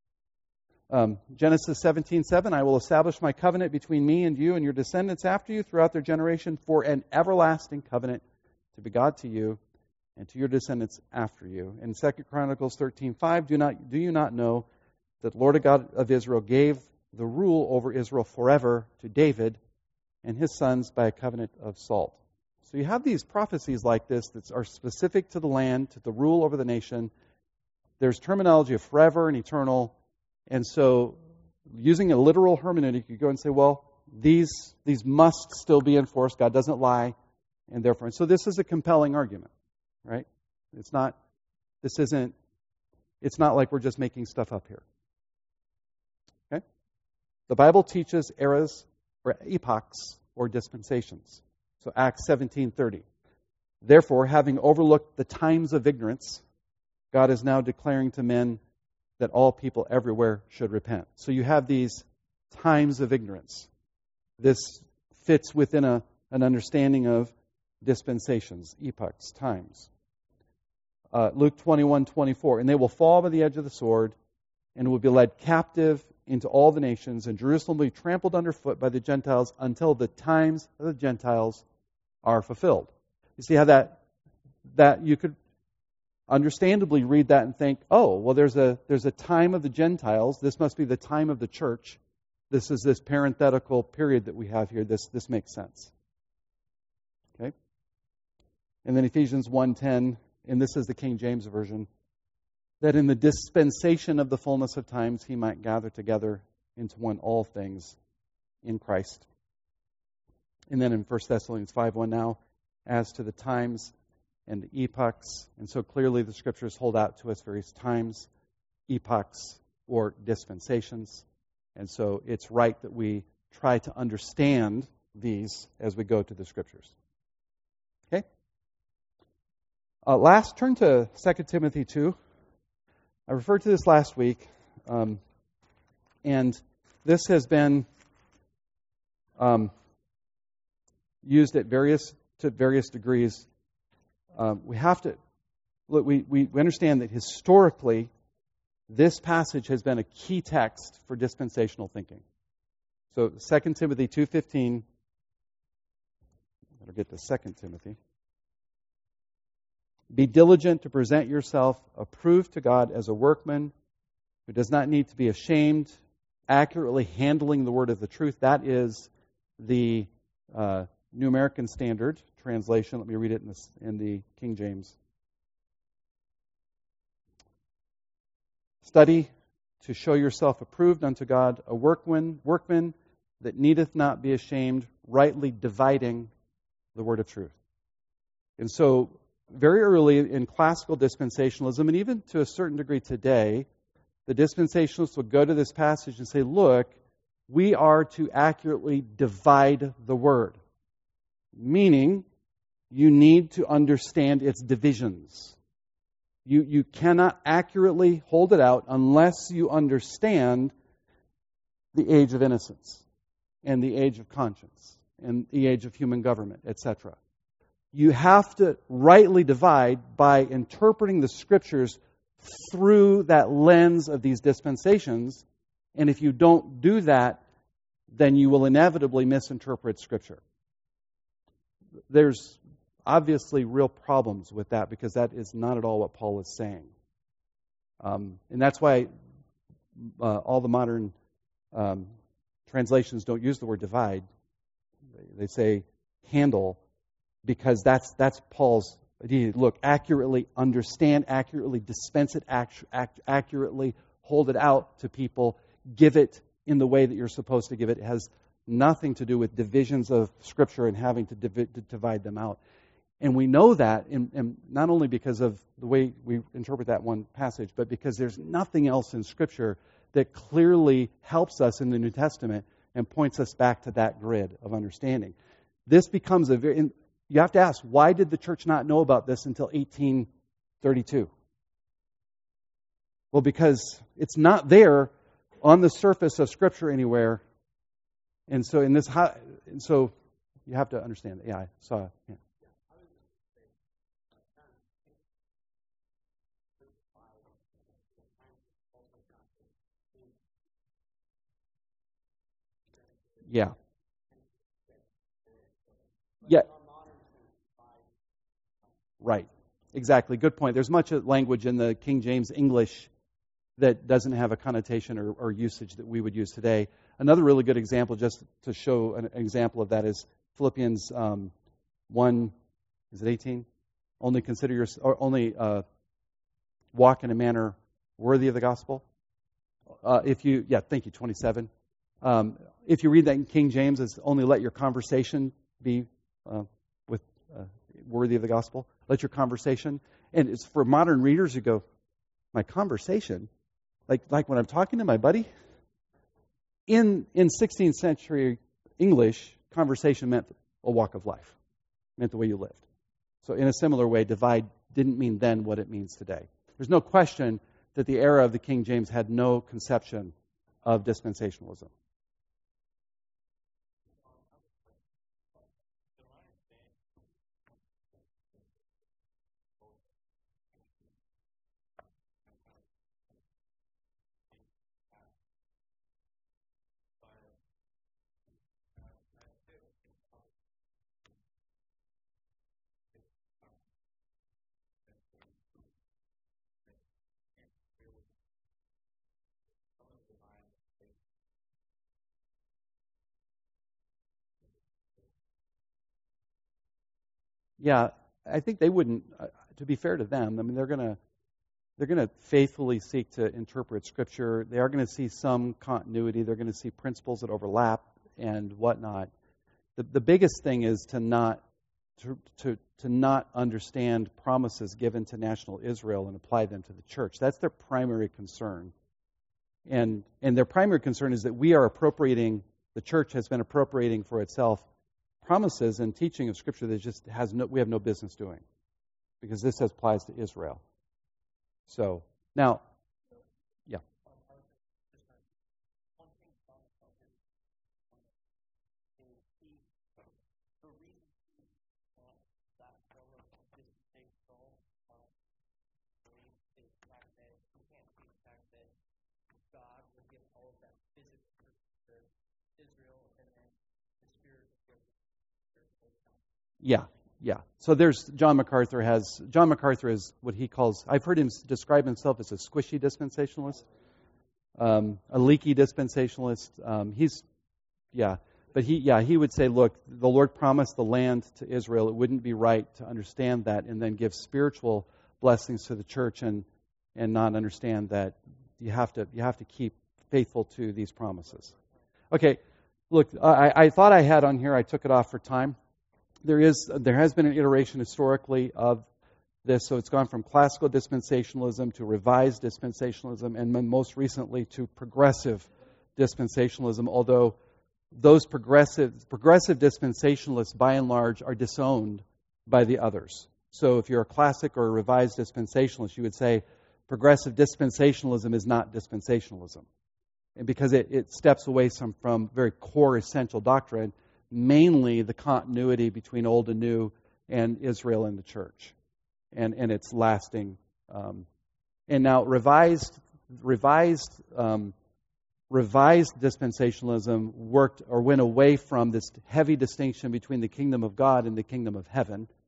S1: Um, Genesis seventeen seven, I will establish my covenant between me and you and your descendants after you throughout their generation for an everlasting covenant to be God to you and to your descendants after you. In Second Chronicles thirteen five, do not do you not know that the Lord God of Israel gave the rule over Israel forever to David and his sons by a covenant of salt. So you have these prophecies like this that are specific to the land, to the rule over the nation. There's terminology of forever and eternal. And so using a literal hermeneutic, you go and say, well, these these must still be enforced. God doesn't lie. And therefore, and so this is a compelling argument, right? It's not, this isn't, it's not like we're just making stuff up here. Okay? The Bible teaches eras or epochs or dispensations. So Acts seventeen thirty. Therefore, having overlooked the times of ignorance, God is now declaring to men that all people everywhere should repent. So you have these times of ignorance. This fits within a, an understanding of dispensations, epochs, times. Uh, Luke twenty-one twenty-four, and they will fall by the edge of the sword and will be led captive into all the nations, and Jerusalem will be trampled underfoot by the Gentiles until the times of the Gentiles are fulfilled. You see how that that you could understandably read that and think, oh, well, there's a there's a time of the Gentiles. This must be the time of the church. This is this parenthetical period that we have here. This this makes sense. Okay? And then Ephesians one ten, and this is the King James Version, that in the dispensation of the fullness of times He might gather together into one all things in Christ. And then in First Thessalonians five one now, as to the times and the epochs. And so clearly the Scriptures hold out to us various times, epochs, or dispensations. And so it's right that we try to understand these as we go to the Scriptures. Okay? Uh, last, turn to Second Timothy two. I referred to this last week, um, and this has been um, used at various to various degrees. Um, we have to look. We, we we understand that historically, this passage has been a key text for dispensational thinking. So, Second Timothy two fifteen. Better get to Second Timothy. Be diligent to present yourself approved to God as a workman who does not need to be ashamed, accurately handling the word of the truth. That is the uh, New American Standard translation. Let me read it in, this, in the King James. Study to show yourself approved unto God, a workman, workman that needeth not be ashamed, rightly dividing the word of truth. And so, very early in classical dispensationalism, and even to a certain degree today, the dispensationalists would go to this passage and say, look, we are to accurately divide the word. Meaning, you need to understand its divisions. You, you cannot accurately hold it out unless you understand the age of innocence and the age of conscience and the age of human government, et cetera. You have to rightly divide by interpreting the Scriptures through that lens of these dispensations. And if you don't do that, then you will inevitably misinterpret Scripture. There's obviously real problems with that, because that is not at all what Paul is saying. Um, and that's why uh, all the modern um, translations don't use the word divide. They say handle, because that's that's Paul's idea. Look, accurately understand, accurately dispense it, act, act, accurately hold it out to people, give it in the way that you're supposed to give it. It has nothing to do with divisions of Scripture and having to, divi- to divide them out. And we know that, in, in not only because of the way we interpret that one passage, but because there's nothing else in Scripture that clearly helps us in the New Testament and points us back to that grid of understanding. This becomes a very... You have to ask, why did the church not know about this until eighteen thirty-two? Well, because it's not there on the surface of Scripture anywhere. And so in this, and so you have to understand that. Yeah, I saw. Yeah. Yeah. Yeah. Right. Exactly. Good point. There's much language in the King James English that doesn't have a connotation or, or usage that we would use today. Another really good example, just to show an example of that, is Philippians um, one. Is it eighteen? Only consider your, or only uh, walk in a manner worthy of the gospel. Uh, if you, yeah, thank you. twenty-seven. Um, if you read that in King James, it's only let your conversation be uh, with uh, worthy of the gospel. Let your conversation, and it's for modern readers who go, my conversation, like like when I'm talking to my buddy. In in sixteenth century English, conversation meant a walk of life, meant the way you lived. So in a similar way, divide didn't mean then what it means today. There's no question that the era of the King James had no conception of dispensationalism. Yeah, I think they wouldn't. Uh, to be fair to them, I mean, they're gonna they're gonna faithfully seek to interpret Scripture. They are going to see some continuity. They're going to see principles that overlap and whatnot. The the biggest thing is to not to to to not understand promises given to national Israel and apply them to the church. That's their primary concern. And and their primary concern is that we are appropriating. The church has been appropriating for itself promises and teaching of Scripture that just has no, we have no business doing, because this applies to Israel. So now, yeah. Yeah, yeah. So there's John MacArthur has John MacArthur is what he calls. I've heard him describe himself as a squishy dispensationalist, um, a leaky dispensationalist. Um, he's, yeah, but he, yeah, he would say, look, the Lord promised the land to Israel. It wouldn't be right to understand that and then give spiritual blessings to the church and and not understand that you have to you have to keep faithful to these promises. Okay, look, I, I thought I had on here. I took it off for time. There is, there has been an iteration historically of this, so it's gone from classical dispensationalism to revised dispensationalism, and most recently to progressive dispensationalism, although those progressive progressive dispensationalists, by and large, are disowned by the others. So if you're a classic or a revised dispensationalist, you would say progressive dispensationalism is not dispensationalism, and because it, it steps away some, from very core essential doctrine, mainly the continuity between old and new and Israel and the church, and and its lasting. Um, and now revised revised um, revised dispensationalism worked or went away from this heavy distinction between the kingdom of God and the kingdom of heaven,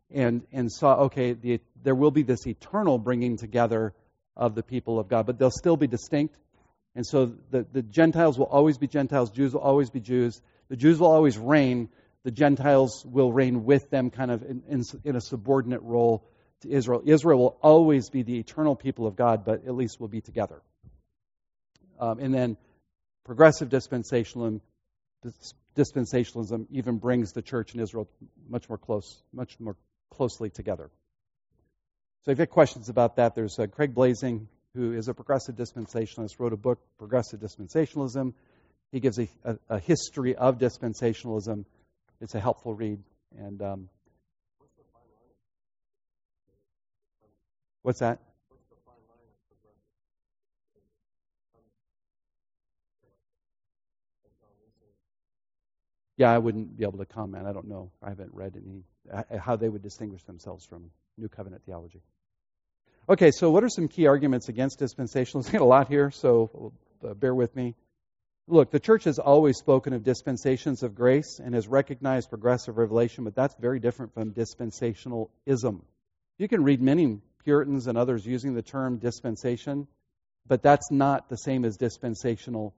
S1: and and saw, okay, the, there will be this eternal bringing together of the people of God, but they'll still be distinct. And so the, the Gentiles will always be Gentiles, Jews will always be Jews. The Jews will always reign. The Gentiles will reign with them kind of in, in, in a subordinate role to Israel. Israel will always be the eternal people of God, but at least will be together. Um, and then progressive dispensationalism, dispensationalism even brings the church and Israel much more close, much more closely together. So if you have questions about that, there's uh, Craig Blazing, who is a progressive dispensationalist, wrote a book, Progressive Dispensationalism. He gives a, a, a history of dispensationalism. It's a helpful read. And um, what's that? Yeah, I wouldn't be able to comment. I don't know. I haven't read any how they would distinguish themselves from New Covenant theology. Okay, so what are some key arguments against dispensationalism? I got a lot here, so uh, bear with me. Look, the church has always spoken of dispensations of grace and has recognized progressive revelation, but that's very different from dispensationalism. You can read many Puritans and others using the term dispensation, but that's not the same as dispensationalism.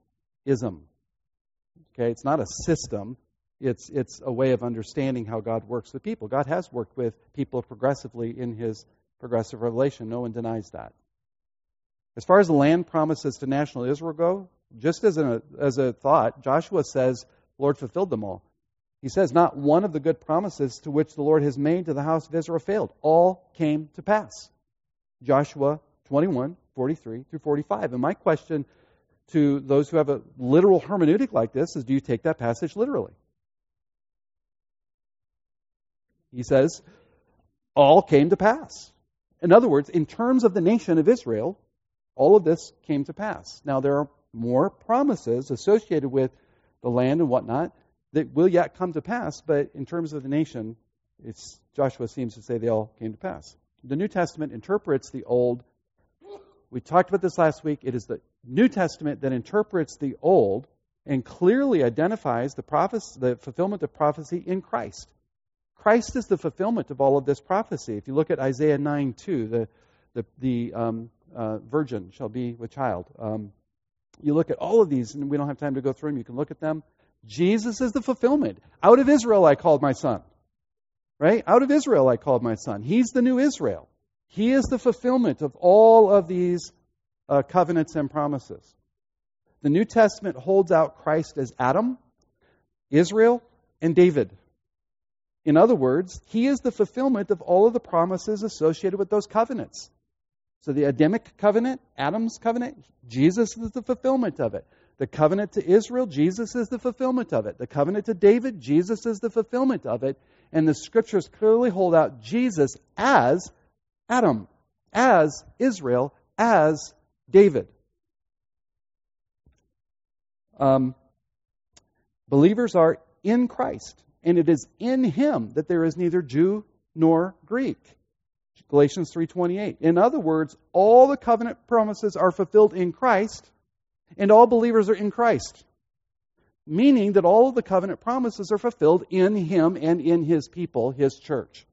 S1: Okay, it's not a system. It's it's a way of understanding how God works with people. God has worked with people progressively in His progressive revelation. No one denies that. As far as the land promises to national Israel go, just as a, as a thought, Joshua says, the Lord fulfilled them all. He says, not one of the good promises to which the Lord has made to the house of Israel failed. All came to pass. Joshua twenty-one, forty-three through forty-five. And my question to those who have a literal hermeneutic like this is, do you take that passage literally? He says, all came to pass. In other words, in terms of the nation of Israel, all of this came to pass. Now, there are more promises associated with the land and whatnot that will yet come to pass, but in terms of the nation, it's Joshua seems to say they all came to pass. The New Testament interprets the Old. We talked about this last week. It is the New Testament that interprets the Old and clearly identifies the prophecy, the fulfillment of prophecy in Christ. Christ is the fulfillment of all of this prophecy. If you look at Isaiah nine two, the the, the um, uh, virgin shall be with child. Um, you look at all of these, and we don't have time to go through them. You can look at them. Jesus is the fulfillment. Out of Israel I called my son. Right? Out of Israel I called my son. He's the new Israel. He is the fulfillment of all of these uh, covenants and promises. The New Testament holds out Christ as Adam, Israel, and David. In other words, He is the fulfillment of all of the promises associated with those covenants. So the Adamic covenant, Adam's covenant, Jesus is the fulfillment of it. The covenant to Israel, Jesus is the fulfillment of it. The covenant to David, Jesus is the fulfillment of it. And the Scriptures clearly hold out Jesus as Adam, as Israel, as David. Um, believers are in Christ. And it is in Him that there is neither Jew nor Greek. Galatians three twenty-eight. In other words, all the covenant promises are fulfilled in Christ, and all believers are in Christ. Meaning that all of the covenant promises are fulfilled in Him and in His people, His church.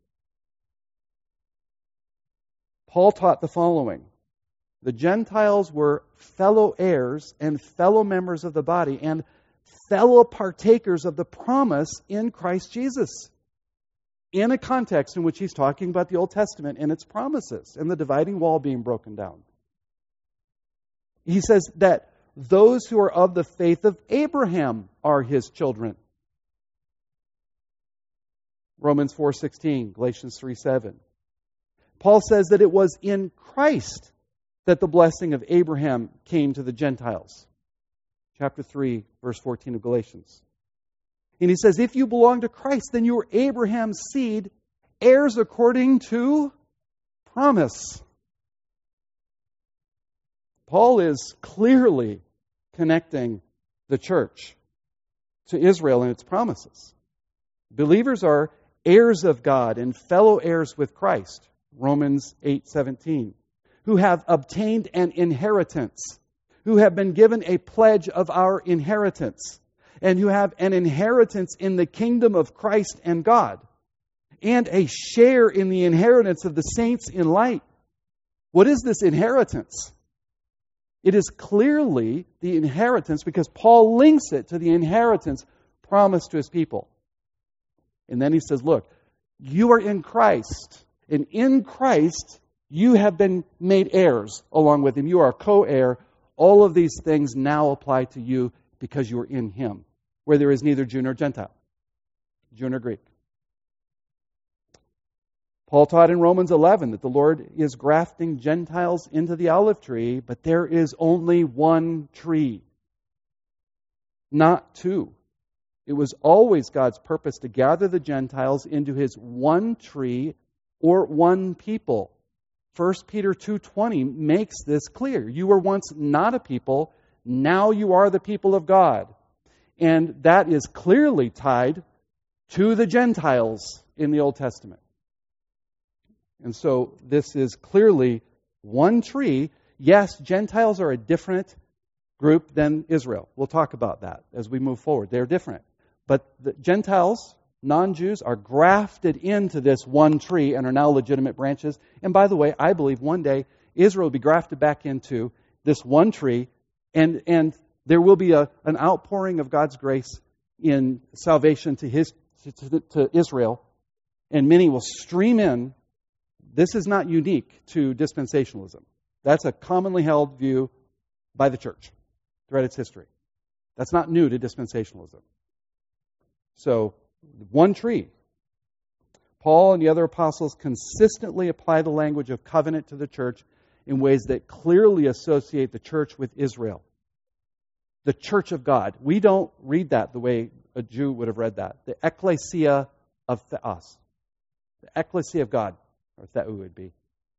S1: Paul taught the following. The Gentiles were fellow heirs and fellow members of the body, and fellow partakers of the promise in Christ Jesus, in a context in which he's talking about the Old Testament and its promises and the dividing wall being broken down. He says that those who are of the faith of Abraham are his children. Romans four sixteen, Galatians three seven. Paul says that it was in Christ that the blessing of Abraham came to the Gentiles. Chapter three, verse fourteen of Galatians. And he says, if you belong to Christ, then you are Abraham's seed, heirs according to promise. Paul is clearly connecting the church to Israel and its promises. Believers are heirs of God and fellow heirs with Christ. Romans eight seventeen. Who have obtained an inheritance. Who have been given a pledge of our inheritance, and who have an inheritance in the kingdom of Christ and God. and a share in the inheritance of the saints in light. What is this inheritance? It is clearly the inheritance because Paul links it to the inheritance promised to his people. And then he says, look, you are in Christ, and in Christ you have been made heirs along with him. You are a co-heir. All of these things now apply to you because you are in him, where there is neither Jew nor Gentile, Jew nor Greek. Paul taught in Romans eleven that the Lord is grafting Gentiles into the olive tree, but there is only one tree, not two. It was always God's purpose to gather the Gentiles into his one tree or one people. First Peter two twenty makes this clear. You were once not a people, now you are the people of God. And that is clearly tied to the Gentiles in the Old Testament. And so this is clearly one tree. Yes, Gentiles are a different group than Israel. We'll talk about that as we move forward. They're different. But the Gentiles, non-Jews, are grafted into this one tree and are now legitimate branches. And by the way, I believe one day Israel will be grafted back into this one tree, and, and there will be a, an outpouring of God's grace in salvation to, his, to, to Israel, and many will stream in. This is not unique to dispensationalism. That's a commonly held view by the church throughout its history. That's not new to dispensationalism. So, one tree. Paul and the other apostles consistently apply the language of covenant to the church in ways that clearly associate the church with Israel. The church of God. We don't read that the way a Jew would have read that. The ecclesia of Theos. The ecclesia of God. Or Theou would be.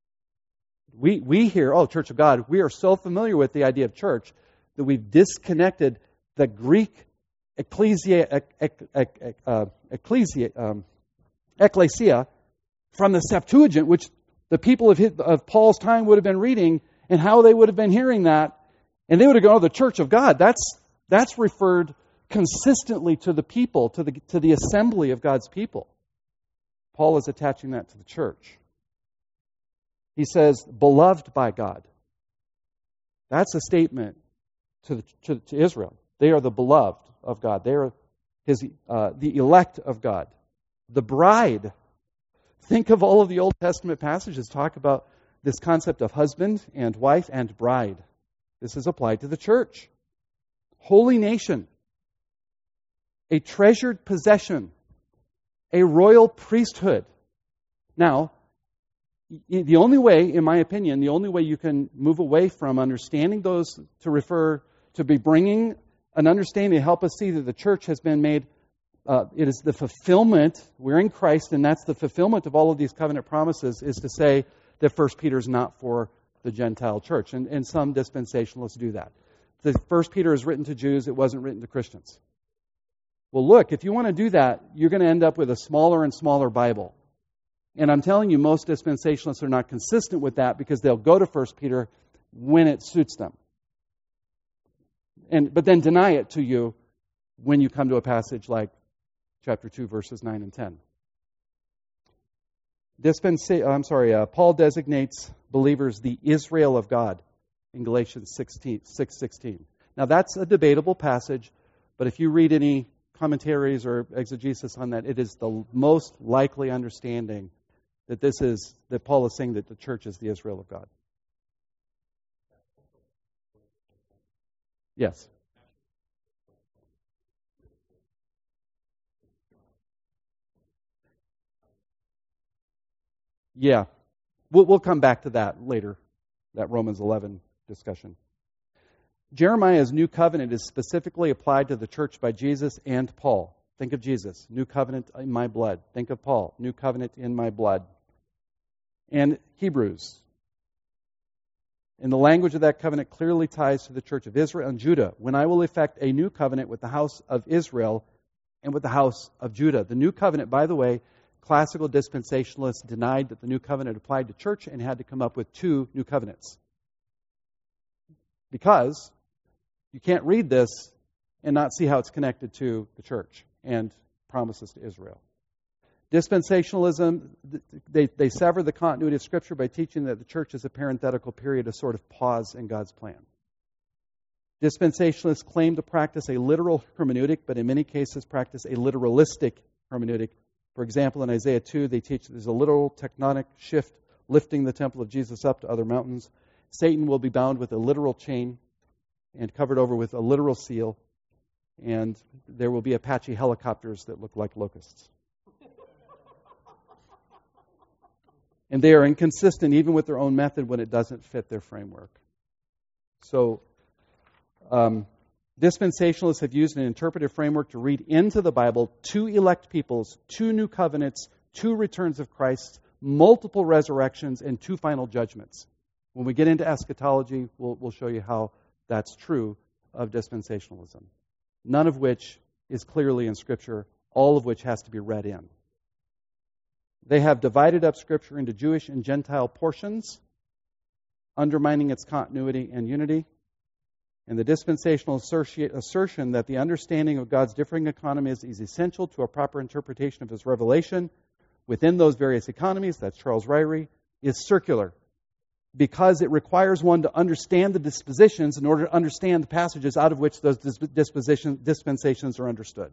S1: We, we hear, oh, church of God. We are so familiar with the idea of church that we've disconnected the Greek ecclesia, uh, ecclesia, um, ecclesia from the Septuagint, which the people of, his, of Paul's time would have been reading, and how they would have been hearing that. And they would have gone, oh, the church of God. That's, that's referred consistently to the people, to the, to the assembly of God's people. Paul is attaching that to the church. He says, beloved by God. That's a statement to, the, to, to Israel. They are the beloved of God. They are his, uh, the elect of God. The bride. Think of all of the Old Testament passages talk about this concept of husband and wife and bride. This is applied to the church. Holy nation. A treasured possession. A royal priesthood. Now, the only way, in my opinion, the only way you can move away from understanding those to refer to be bringing an understanding to help us see that the church has been made, uh, it is the fulfillment, we're in Christ, and that's the fulfillment of all of these covenant promises, is to say that First Peter is not for the Gentile church. And, and some dispensationalists do that. The First Peter is written to Jews, it wasn't written to Christians. Well, look, if you want to do that, you're going to end up with a smaller and smaller Bible. And I'm telling you, most dispensationalists are not consistent with that because they'll go to First Peter when it suits them. And but then deny it to you when you come to a passage like chapter two, verses nine and ten. Dispensa- I'm sorry, uh, Paul designates believers the Israel of God in Galatians six sixteen. Now that's a debatable passage, but if you read any commentaries or exegesis on that, it is the most likely understanding that this is, that Paul is saying that the church is the Israel of God. Yes. Yeah. We'll, we'll come back to that later, that Romans eleven discussion. Jeremiah's new covenant is specifically applied to the church by Jesus and Paul. Think of Jesus, new covenant in my blood. Think of Paul, new covenant in my blood. And Hebrews. And the language of that covenant clearly ties to the church of Israel and Judah. When I will effect a new covenant with the house of Israel and with the house of Judah. The new covenant, by the way, classical dispensationalists denied that the new covenant applied to church and had to come up with two new covenants. Because you can't read this and not see how it's connected to the church and promises to Israel. Dispensationalism, they, they sever the continuity of Scripture by teaching that the church is a parenthetical period, a sort of pause in God's plan. Dispensationalists claim to practice a literal hermeneutic, but in many cases practice a literalistic hermeneutic. For example, in Isaiah two, they teach that there's a literal tectonic shift lifting the temple of Jesus up to other mountains. Satan will be bound with a literal chain and covered over with a literal seal, and there will be Apache helicopters that look like locusts. And they are inconsistent even with their own method when it doesn't fit their framework. So, um, dispensationalists have used an interpretive framework to read into the Bible two elect peoples, two new covenants, two returns of Christ, multiple resurrections, and two final judgments. When we get into eschatology, we'll, we'll show you how that's true of dispensationalism. None of which is clearly in Scripture, all of which has to be read in. They have divided up Scripture into Jewish and Gentile portions, undermining its continuity and unity. And the dispensational assertion that the understanding of God's differing economies is essential to a proper interpretation of His revelation within those various economies, that's Charles Ryrie, is circular, because it requires one to understand the dispositions in order to understand the passages out of which those disposition, dispensations are understood.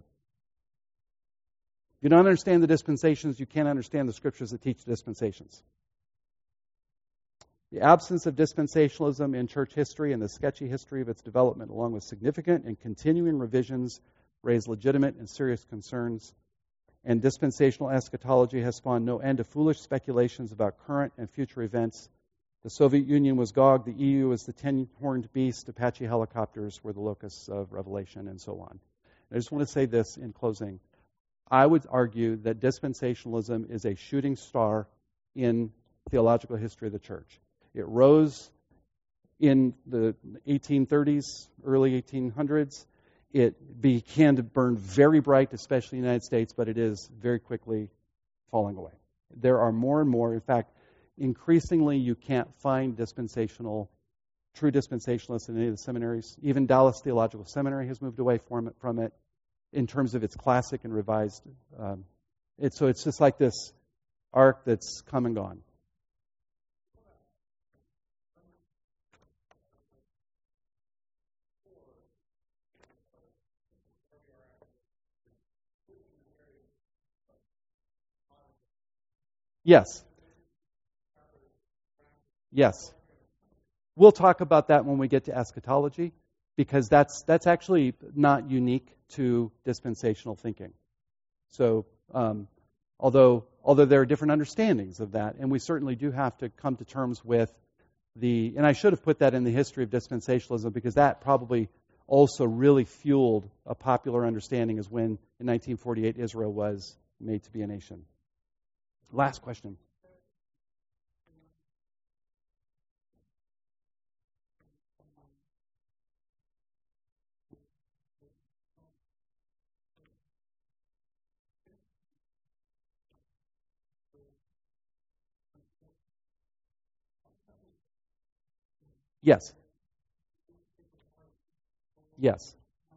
S1: If you don't understand the dispensations, you can't understand the Scriptures that teach dispensations. The absence of dispensationalism in church history and the sketchy history of its development, along with significant and continuing revisions, raise legitimate and serious concerns. And dispensational eschatology has spawned no end of foolish speculations about current and future events. The Soviet Union was Gog, the E U was the ten-horned beast, Apache helicopters were the locusts of Revelation, and so on. And I just want to say this in closing. I would argue that dispensationalism is a shooting star in theological history of the church. It rose in the eighteen thirties, early eighteen hundreds. It began to burn very bright, especially in the United States, but it is very quickly falling away. There are more and more, in fact, increasingly you can't find dispensational, true dispensationalists in any of the seminaries. Even Dallas Theological Seminary has moved away from it, from it in terms of its classic and revised. Um, it, so it's just like this arc that's come and gone. Yes. Yes. We'll talk about that when we get to eschatology, because that's that's actually not unique to dispensational thinking. So, um, although although there are different understandings of that, and we certainly do have to come to terms with the, and I should have put that in the history of dispensationalism, because that probably also really fueled a popular understanding, as when in nineteen forty-eight Israel was made to be a nation. Last question. Yes. Yes.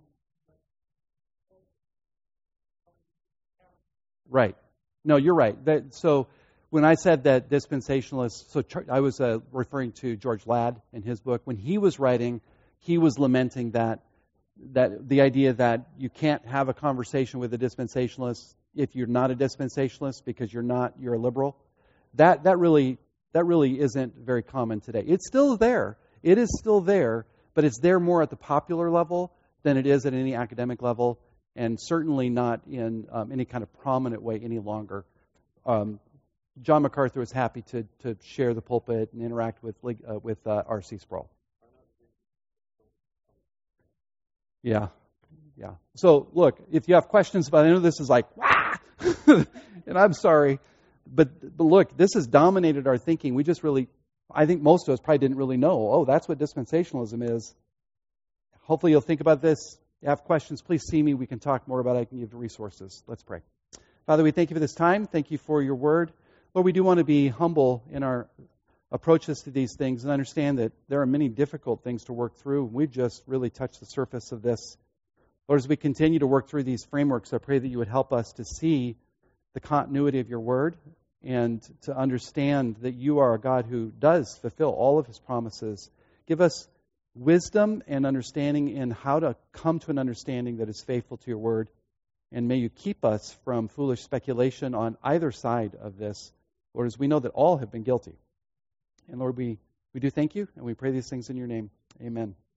S1: Right. No, you're right. That, so when I said that dispensationalists, so I was uh, referring to George Ladd in his book. When he was writing, he was lamenting that that the idea that you can't have a conversation with a dispensationalist if you're not a dispensationalist because you're not, you're a liberal. That that really that really isn't very common today. It's still there. It is still there, but it's there more at the popular level than it is at any academic level, and certainly not in um, any kind of prominent way any longer. Um, John MacArthur was happy to to share the pulpit and interact with uh, with uh, R C Sproul. Yeah, yeah. So look, if you have questions about, I know this is like, wah! And I'm sorry, but but look, this has dominated our thinking. We just really, I think most of us probably didn't really know, oh, that's what dispensationalism is. Hopefully you'll think about this. If you have questions, please see me. We can talk more about it. I can give you resources. Let's pray. Father, we thank you for this time. Thank you for your word. Lord, we do want to be humble in our approaches to these things and understand that there are many difficult things to work through. We've just really touched the surface of this. Lord, as we continue to work through these frameworks, I pray that you would help us to see the continuity of your word and to understand that you are a God who does fulfill all of his promises. Give us wisdom and understanding in how to come to an understanding that is faithful to your word. And may you keep us from foolish speculation on either side of this, Lord, as we know that all have been guilty. And Lord, we, we do thank you, and we pray these things in your name. Amen.